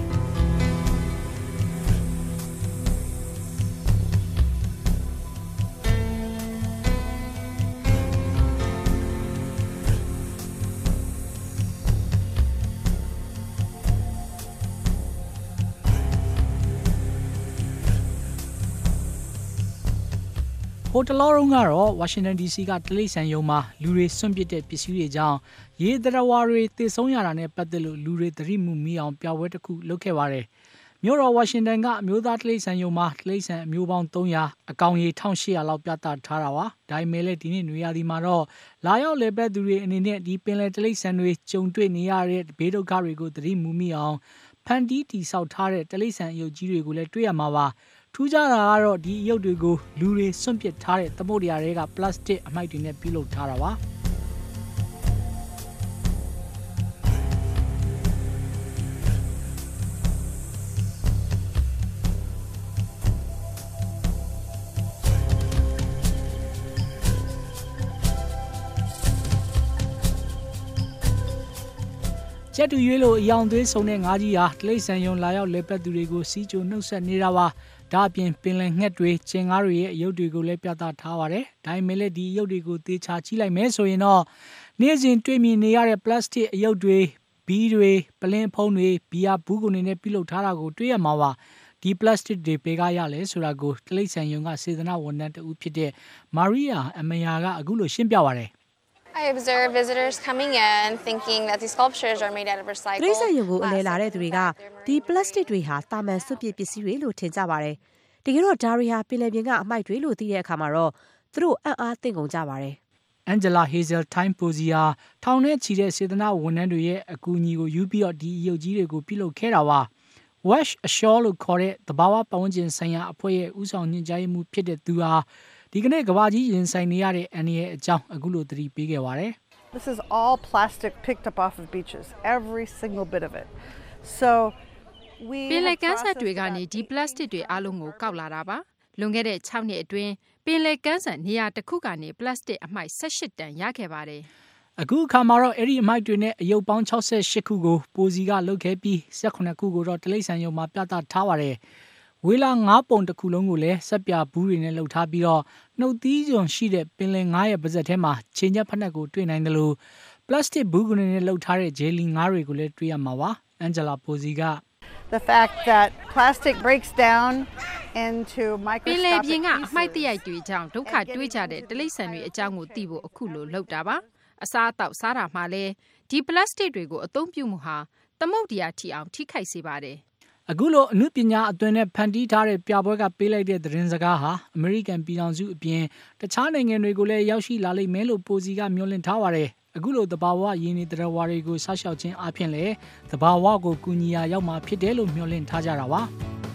ဟိုတလောရုံးကတော့ Washington DC ကတလိပ်ဆန်ယုံမှာလူတွေစွန့်ပစ်တဲ့ပစ္စည်းတွေကြောင့်ရေသတ္တဝါတွေတည်ဆုံးရတာနဲ့ပတ်သက်လို့လူတွေသတိမှုမိအောင်ပြပွဲတစ်ခုလုပ်ခဲ့ပါတယ်။မြို့တော် Washington ကအမျိုးသားတလိပ်ဆန်ယုံမှာတလိပ်ဆန်အမျိုးပေါင်း300အကောင်ရေ1800လောက်ပြသထားတာပါ။ဒါပေမဲ့လည်းဒီနေ့နွေရာသီမှာတော့လာရောက်လေပတ်သူတွေအနေနဲ့ဒီပင်လယ်တလိပ်ဆန်တွေကြုံတွေ့နေရတဲ့ဘေးဒုက္ခတွေကိုသတိမှုမိအောင်ဖန်တီးတည်ဆောက်ထားတဲ့တလိပ်ဆန်အယုတ်ကြီးတွေကိုလည်းတွေ့ရမှာပါထူးခြားတာကတော့ဒီအယုတ်တွေကိုလူတွေစွန့်ပစ်ထားတဲ့သမုဒ္ဒရာတွေကပလတ်စတစ်အမိုက်တွေနဲ့ပြုလုပ်ထားတာပါကျက်တူရွေးလို့အယောင်သွေးဆုံတဲ့ငါးကြီးဟာတိရစ္ဆာန်ယုံလာရောက်လေပတ်သူတွေကိုစီးကြိုနှုတ်ဆက်နေတာပါဒါအပြင်ပင်လယ်ငှက်တွေကျင်ငါးတွေရဲ့အယုတ်တွေကိုလည်းပြသထားပါတယ်ဒါပေမဲ့လည်းဒီအယုတ်တွေကိုသေချာကြည့်လိုက်မယ်ဆိုရင်တော့နေ့စဉ်တွေ့မြင်နေရတဲ့ပလတ်စတစ်အယုတ်တွေဘီးတွေပလင်းဖုံးတွေဘီယာဘူးကုန်တွေနဲ့ပြုလုပ်ထားတာကိုတွေ့ရမှာပါဒီပလတ်စတစ်တွေပေကရလဲဆိုတာကိုတိရစ္ဆာန်ယုံကစေတနာဝန်ထမ်းတဦးဖြစ်တဲ့မာရီယာအမယာကအခုလိုရှင်းပြပါတယ် I observe visitors coming in thinking that these sculptures are made out of recycled. တိရစ္ဆာန်ရုံကိုအလဲလာတဲ့သူတွေကဒီပလတ်စတစ်တွေဟာတာမန်စွန့်ပစ်ပစ္စည်းတွေလို့ထင်ကြပါတယ်။တကယ်တော့ဒါတွေဟာပင်လယ်ပြင်ကအမိုက်တွေလို့သိတဲ့အခါမှာတော့သူတို့အံ့အားသင့်ကုန်ကြပါတယ်။ Angela Hazeltine Posey ထောင်နဲ့ချီတဲ့စေတနာဝန်ထမ်းတွေရဲ့အကူအညီကိုယူပြီးတော့ဒီအယုတ်ကြီးတွေကိုပြုလုပ်ခဲ့တာပါ။ Wash Ashore လို့ခေါ်တဲ့သဘာဝပတ်ဝန်းကျင်ဆိုင်ရာအဖွဲ့ရဲ့ဦးဆောင်ညွှန်ကြားရေးမှူးဖြစ်တဲ့သူဟာဒီကနေ့ကဘာကြီးရင်ဆိုင်နေရတဲ့အန်ရဲ့အကြောင်းအခုလိုသတိပေးခဲ့ပါတယ် This is all plastic picked up off of beaches, every single bit of it. So we ပင်လယ်ကမ်းစပ်တွေကနေဒီပလတ်စတစ်တွေအလုံးကိုကောက်လာတာပါလွန်ခဲ့တဲ့6နှစ်အတွင်းပင်လယ်ကမ်းစပ်နေရာတစ်ခုကနေပလတ်စတစ်အမှိုက်18တန်ရခဲ့ပါတယ်အခုအခါမှာတော့အဲ့ဒီအမိုက်တွေနဲ့အယုတ်ပေါင်း68ခုကိုပိုစီကလုတ်ခဲ့ပြီး18ခုကိုတော့တလိပ်ဆန်ယုံမှာပြသထားပါတယ်ဝေလာ9ပုံတစ်ခုလုံးကိုလည်းဆက်ပြဘူးတွေနဲ့လှုပ်ထားပြီးတော့နှုတ်သီးကြုံရှိတဲ့ပင်လယ်9ရဲ့ပါးစပ်ထဲမှာချိန်ချက်ဖက်နှက်ကိုတွေ့နိုင်တယ်လို့ပလတ်စတစ်ဘူးကနေနဲ့လှုပ်ထားတဲ့ဂျယ်လီ9တွေကိုလည်းတွေ့ရမှာပါအန်ဂျလာပိုစီက The fact that plastic breaks down into microscopic ပင်လယ်ပြင်ကအမှိုက်တရိုက်တွေကြောင့်ဒုက္ခတွေ့ကြတဲ့တိရစ္ဆာန်တွေအကြောင်းကိုသိဖို့အခုလိုလှုပ်တာပါအစားအသောက်စားတာမှလည်းဒီပလတ်စတစ်တွေကိုအသုံးပြုမှုဟာသမုဒ္ဒရာထိအောင်ထိခိုက်စေပါတယ်အခုလိုအနုပညာအသွင်နဲ့ဖန်တီးထားတဲ့ပြပွဲကပေးလိုက်တဲ့သတင်းစကားဟာအမေရိကန်ပြည်ထောင်စုအပြင်တခြားနိုင်ငံတွေကိုလည်းရောက်ရှိလာလိမ့်မယ်လို့ပိုစီကမျှော်လင့်ထားပါတယ်အခုလိုသဘာဝရင်းနှီးသတ္တဝါတွေကိုဆောက်ရှောက်ခြင်းအပြင်လည်းသဘာဝကိုကူညီရာရောက်မှာဖြစ်တယ်လို့မျှော်လင့်ထားကြတာပါ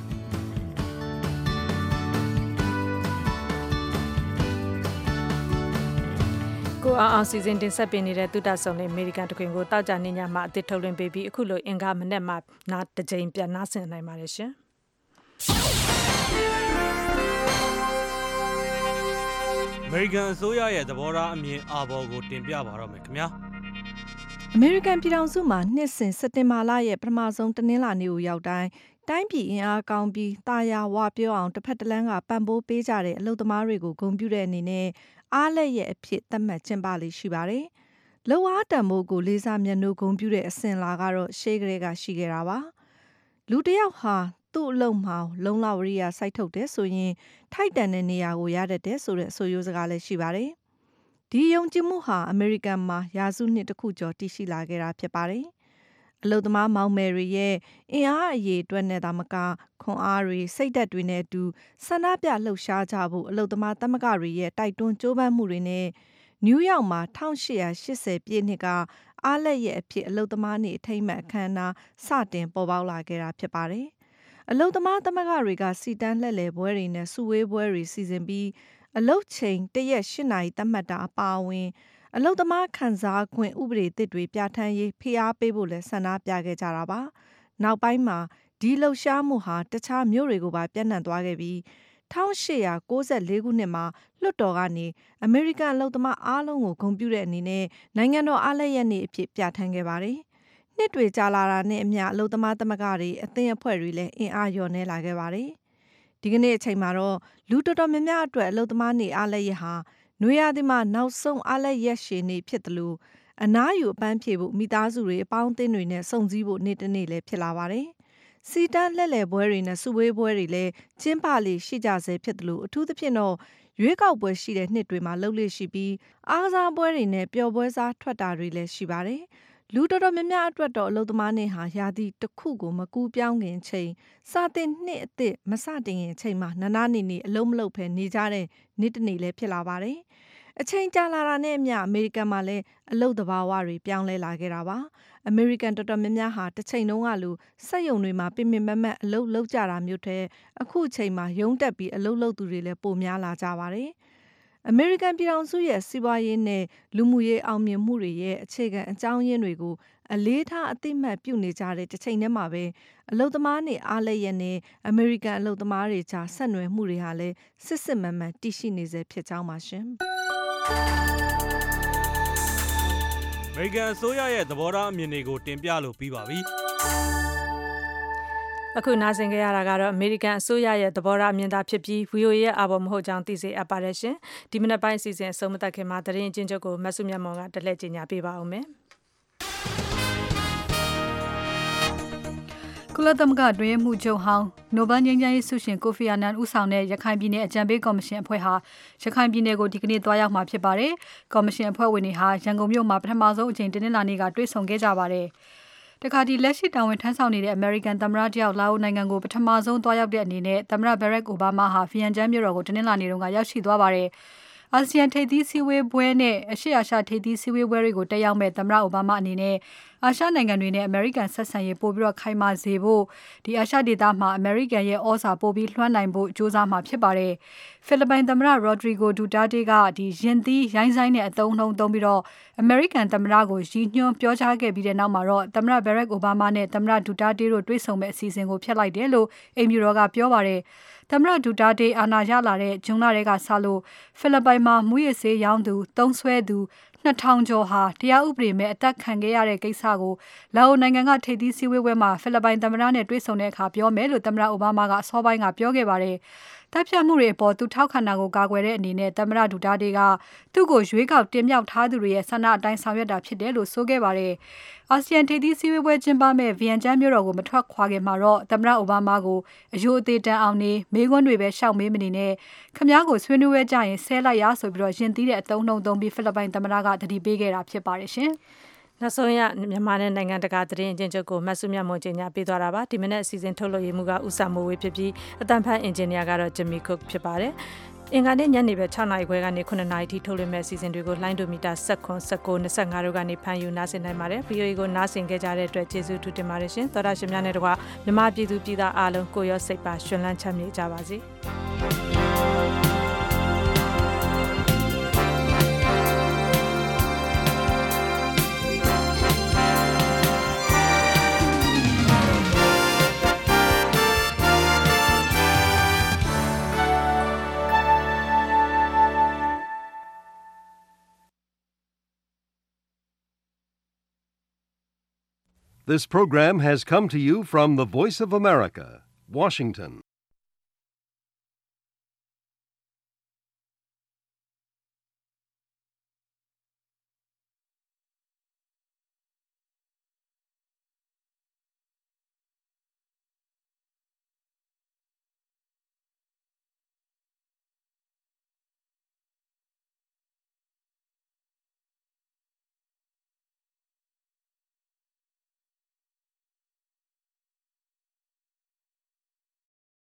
ကိုအောင်စီစဉ်တင်ဆက်ပေးနေတဲ့သုတဆုံလေးအမေရိကန်တခွင်ကိုတောက်ကြနေညမှာအသစ်ထုတ်လွှင့်ပေးပြီးအခုလိုအင်္ဂါမနေ့မှာနားတစ်ကြိမ်ပြန်နားဆင်နိုင်ပါတယ်ရှင်အမေရိကန်အစိုးရရဲ့သဘောထားအမြင်အာဘော်ကိုတင်ပြပါတော့မယ်ခင်ဗျာအမေရိကန်ပြည်ထောင်စုမှာနှစ်စဉ်စက်တင်ဘာလရဲ့ပထမဆုံးတနင်္လာနေ့ကိုရောက်တိုင်းတိုင်းပြည်အင်အားကောင်းပြီးတာယာဝပြောအောင်တစ်ဖက်တစ်လမ်းကပံ့ပိုးပေးကြတဲ့အလုပ်သမားတွေကိုဂုဏ်ပြုတဲ့အနေနဲ့အားလက်ရဲ့အဖြစ်သတ်မှတ်ကျင်းပလေးရှိပါတယ်။လောအားတန်မိုးကိုလေးစားမြတ်နိုးဂုဏ်ပြုတဲ့အစဉ်လာကတော့ရှေးကလေးကရှိခဲ့တာပါ။လူတစ်ယောက်ဟာသူ့အလုံးမှာလုံလဝရိယစိုက်ထုတ်တယ်ဆိုရင်ထိုက်တန်တဲ့နေရာကိုရတတ်တယ်ဆိုတဲ့ဆိုရိုးစကားလည်းရှိပါတယ်။ဒီယုံကြည်မှုဟာအမေရိကန်မှာရာစုနှစ်တစ်ခုကျော်တည်ရှိလာခဲ့တာဖြစ်ပါတယ်။အလုသမားမောင်မယ်တွေရဲ့အင်အားအရေးအတွက်နဲ့သာမကခွန်အားတွေစိတ်ဓာတ်တွေနဲ့အတူဆန္ဒပြလှုပ်ရှားကြဖို့အလုသမားသမဂ္ဂတွေရဲ့တိုက်တွန်းကြိုးပမ်းမှုတွေနဲ့နယူးယောက်မှာ1880ပြည့်နှစ်ကအားလက်ရဲ့အဖြစ်အလုသမားနေ့အထိမ်းအမှတ်အခမ်းအနားစတင်ပေါ်ပေါက်လာခဲ့တာဖြစ်ပါတယ်။အလုသမားသမဂ္ဂတွေကစီတန်းလှည့်လည်ပွဲတွေနဲ့စုဝေးပွဲတွေစီစဉ်ပြီးအလုချိန်တရက်8နာရီသတ်မှတ်တာအပါအဝင်အလုသမားခံစားခွင့်ဥပဒေသစ်တွေပြဋ္ဌာန်းရေးဖိအားပေးဖို့လဲဆန္ဒပြခဲ့ကြတာပါ။နောက်ပိုင်းမှာဒီလှုပ်ရှားမှုဟာတခြားမြို့တွေကိုပါပြန့်နှံ့သွားခဲ့ပြီး1894ခုနှစ်မှာလွှတ်တော်ကနေအမေရိကန်အလုသမားအားလုံးကိုဂုဏ်ပြုတဲ့အနေနဲ့နိုင်ငံတော်အားလက်ရက်နေ့အဖြစ်ပြဋ္ဌာန်းခဲ့ပါတယ်။နှစ်တွေကြာလာတာနဲ့အမျှအလုသမားသမဂ္ဂတွေအသင်းအဖွဲ့တွေလည်းအင်အားလျော့နေလာခဲ့ပါတယ်။ဒီကနေ့အချိန်မှာတော့လူတော်တော်များများအတွက်အလုသမားနေ့အားလက်ရက်ဟာနွေရာသီမှာနောက်ဆုံးအားလက်ရက်ရှည်နေ့ဖြစ်တယ်လို့အနားယူအပန်းဖြေဖို့မိသားစုတွေအပေါင်းအသင်းတွေနဲ့စုံစည်းဖို့နေ့တစ်နေ့လည်းဖြစ်လာပါတယ်။စီတန်းလှည့်လည်ပွဲတွေနဲ့စုဝေးပွဲတွေလည်းကျင်းပလေးရှိကြဆဲဖြစ်တယ်လို့အထူးသဖြင့်တော့ရွေးကောက်ပွဲရှိတဲ့နှစ်တွေမှာလှုပ်လေ့ရှိပြီးအားကစားပွဲတွေနဲ့ပျော်ပွဲစားထွက်တာတွေလည်းရှိပါတယ်။လူတော်တော်များများအတွက်တော့အလုသမားနေ့ဟာရာသီတစ်ခုကိုမကူးပြောင်းခင်ချိန်စာတင်နှစ်အသစ်မစတင်ခင်ချိန်မှာနာနေနေအလုံးမလုံးဖဲနေကြတဲ့နေ့တစ်နေ့လည်းဖြစ်လာပါတယ်။အချိန်ကြာလာတာနဲ့အမျှအမေရိကန်မှာလည်းအလုသဘာဝတွေပြောင်းလဲလာခဲ့တာပါ။အမေရိကန်တော်တော်များများဟာတစ်ချိန်လုံးကလူစက်ရုံတွေမှာပင်ပင်မတ်မတ်အလုလုပ်ကြတာမျိုးတဲ့အခုချိန်မှာရုံးတက်ပြီးအလုလုပ်သူတွေလည်းပိုများလာကြပါတယ်။အမေရိကန်ပြည်ထောင်စုရဲ့စီးပွားရေးနဲ့လူမှုရေးအောင်မြင်မှုတွေရဲ့အခြေခံအကြောင်းရင်းတွေကိုအလေးထားအသိမှတ်ပြုနေကြတဲ့တစ်ချိန်တည်းမှာပဲအလုသမားနေ့အားလက်ရက်နဲ့အမေရိကန်အလုသမားတွေကြားဆက်နွယ်မှုတွေဟာလည်းစစ်စစ်မှန်မှန်တည်ရှိနေစေဖြစ်ကြောင်းပါရှင်။အမေရိကန်အစိုးရရဲ့သဘောထားအမြင်တွေကိုတင်ပြလို့ပြီးပါပြီ။အခုနားဆင်ကြရတာကတော့အမေရိကန်အစိုးရရဲ့သဘောထားအမြင်သာဖြစ်ပြီး VOA ရဲ့အာဘော်မဟုတ်ကြောင်းသိစေအပ်ပါတယ်ရှင်။ဒီမနက်ပိုင်းအစီအစဉ်အဆုံးမသတ်ခင်မှာသတင်းအကျဉ်းချုပ်ကိုမဆုမြတ်မောင်ကတက်လက်ကြေညာပေးပါဦးမယ်။ကုလသမဂ္ဂအတွင်းမှုချုပ်ဟောင်းနိုဘယ်ငြိမ်းချမ်းရေးဆုရှင်ကိုဖီအာနန်ဦးဆောင်တဲ့ရခိုင်ပြည်နယ်အကြံပေးကော်မရှင်အဖွဲ့ဟာရခိုင်ပြည်နယ်ကိုဒီကနေ့သွားရောက်မှာဖြစ်ပါတယ်။ကော်မရှင်အဖွဲ့ဝင်တွေဟာရန်ကုန်မြို့မှာပထမဆုံးအကြိမ်တင်းလာနေ့ကတွေ့ဆုံခဲ့ကြပါတယ်။တခါဒီလက်ရှိတာဝန်ထမ်းဆောင်နေတဲ့အမေရိကန်သမ္မတတယောက်လာအိုနိုင်ငံကိုပထမဆုံးသွားရောက်တဲ့အနေနဲ့သမ္မတဘရက်အိုဘားမားဟာဗီယန်ကျန်းမြို့တော်ကိုတင်းလာနေ့တုန်းကရောက်ရှိသွားပါတယ်။အာဆီယံထိပ်သီးစည်းဝေးပွဲနဲ့အရှေ့အာရှထိပ်သီးစည်းဝေးပွဲတွေကိုတက်ရောက်မဲ့သမ္မတအိုဘားမားအနေနဲ့အာရှနိုင်ငံတွေနဲ့အမေရိကန်ဆက်ဆံရေးပိုပြီးတော့ခိုင်မာစေဖို့ဒီအာရှဒေသမှာအမေရိကန်ရဲ့ဩဇာပိုပြီးလွှမ်းနိုင်ဖို့ကြိုးစားမှာဖြစ်ပါတယ်။ဖိလစ်ပိုင်သမ္မတရိုဒရီဂိုဒူတာတေးကဒီရင်သီးရိုင်းဆိုင်တဲ့အသုံးသုံးပြီးတော့အမေရိကန်သမ္မတကိုရည်ညွှန်းပြောကြားခဲ့ပြီးတဲ့နောက်မှာတော့သမ္မတဘရက်အိုဘားမားနဲ့သမ္မတဒူတာတေးတို့တွေ့ဆုံမဲ့အစီအစဉ်ကိုဖျက်လိုက်တယ်လို့အိမ်ဖြူတော်ကပြောပါတယ်။သမ္မတဒူတာတေးအာဏာရလာတဲ့ဂျွန်လတွေကစလို့ဖိလစ်ပိုင်မှာမူရစ်ဆေးရောင်းသူသုံးဆွဲသူ2000ကျော်ဟာတရားဥပဒေမဲ့အသက်ခံခဲ့ရတဲ့ကိစ္စကိုလာအိုနိုင်ငံကထိပ်သီးစည်းဝေးပွဲမှာဖိလစ်ပိုင်သမ္မတနဲ့တွေ့ဆုံတဲ့အခါပြောမယ်လို့သမ္မတအိုဘားမားကအစောပိုင်းကပြောခဲ့ပါတယ်။တပ်ဖြတ်မှုတွေအပေါ်သူထောက်ခံတာကိုကာကွယ်တဲ့အနေနဲ့သမ္မတဒူတာတေးကသူ့ကိုရွေးကောက်တင်မြှောက်ထားသူတွေရဲ့ဆန္ဒအတိုင်းဆောင်ရွက်တာဖြစ်တယ်လို့ဆိုခဲ့ပါတယ်။အာဆီယံထိပ်သီးစည်းဝေးပွဲကျင်းပမဲ့ဗီယန်ကျန်းမြို့တော်ကိုမထွက်ခွာခင်မှာတော့သမ္မတအိုဘားမားကိုအယိုအသေးတန်အောင်နေမေးခွန်းတွေပဲရှောက်မေးမနေနဲ့ခမားကိုဆွေးနွေးပွဲကြရင်ဆဲလိုက်ရဆိုပြီးတော့ရင်သီးတဲ့အသုံးသုံးပြီးဖိလစ်ပိုင်သမ္မတကတတိပေးခဲ့တာဖြစ်ပါတယ်ရှင်။နောက်ဆုံးရမြန်မာနဲ့နိုင်ငံတကာသတင်းအကျဉ်းချုပ်ကိုမဆုမြတ်မွန်ကြီးညာပေးသွားတာပါဒီမနေ့အစီအစဉ်ထုတ်လွှင့်ရေးမှုကဦးစာမိုးဝေးဖြစ်ပြီးအတန်ဖန်အင်ဂျင်နီယာကတော့ဂျမီကုတ်ဖြစ်ပါတယ်အင်္ဂါနေ့ညနေပဲ6နာရီခွဲကနေ9နာရီထိထုတ်လွှင့်မဲ့အစီအစဉ်တွေကိုလိုင်းဒိုမီတာ19 19 25တို့ကနေဖန်ယူနားဆင်နိုင်ပါတယ် VOA ကိုနားဆင်ခဲ့ကြတဲ့အတွက်ကျေးဇူးထူးတင်ပါတယ်ရှင်သောတာရှင်များနဲ့တကွမြန်မာပြည်သူပြည်သားအားလုံးကိုရောစိတ်ပါရှင်လန်းချမ်းမြေ့ကြပါစေ This program has come to you from the Voice of America, Washington.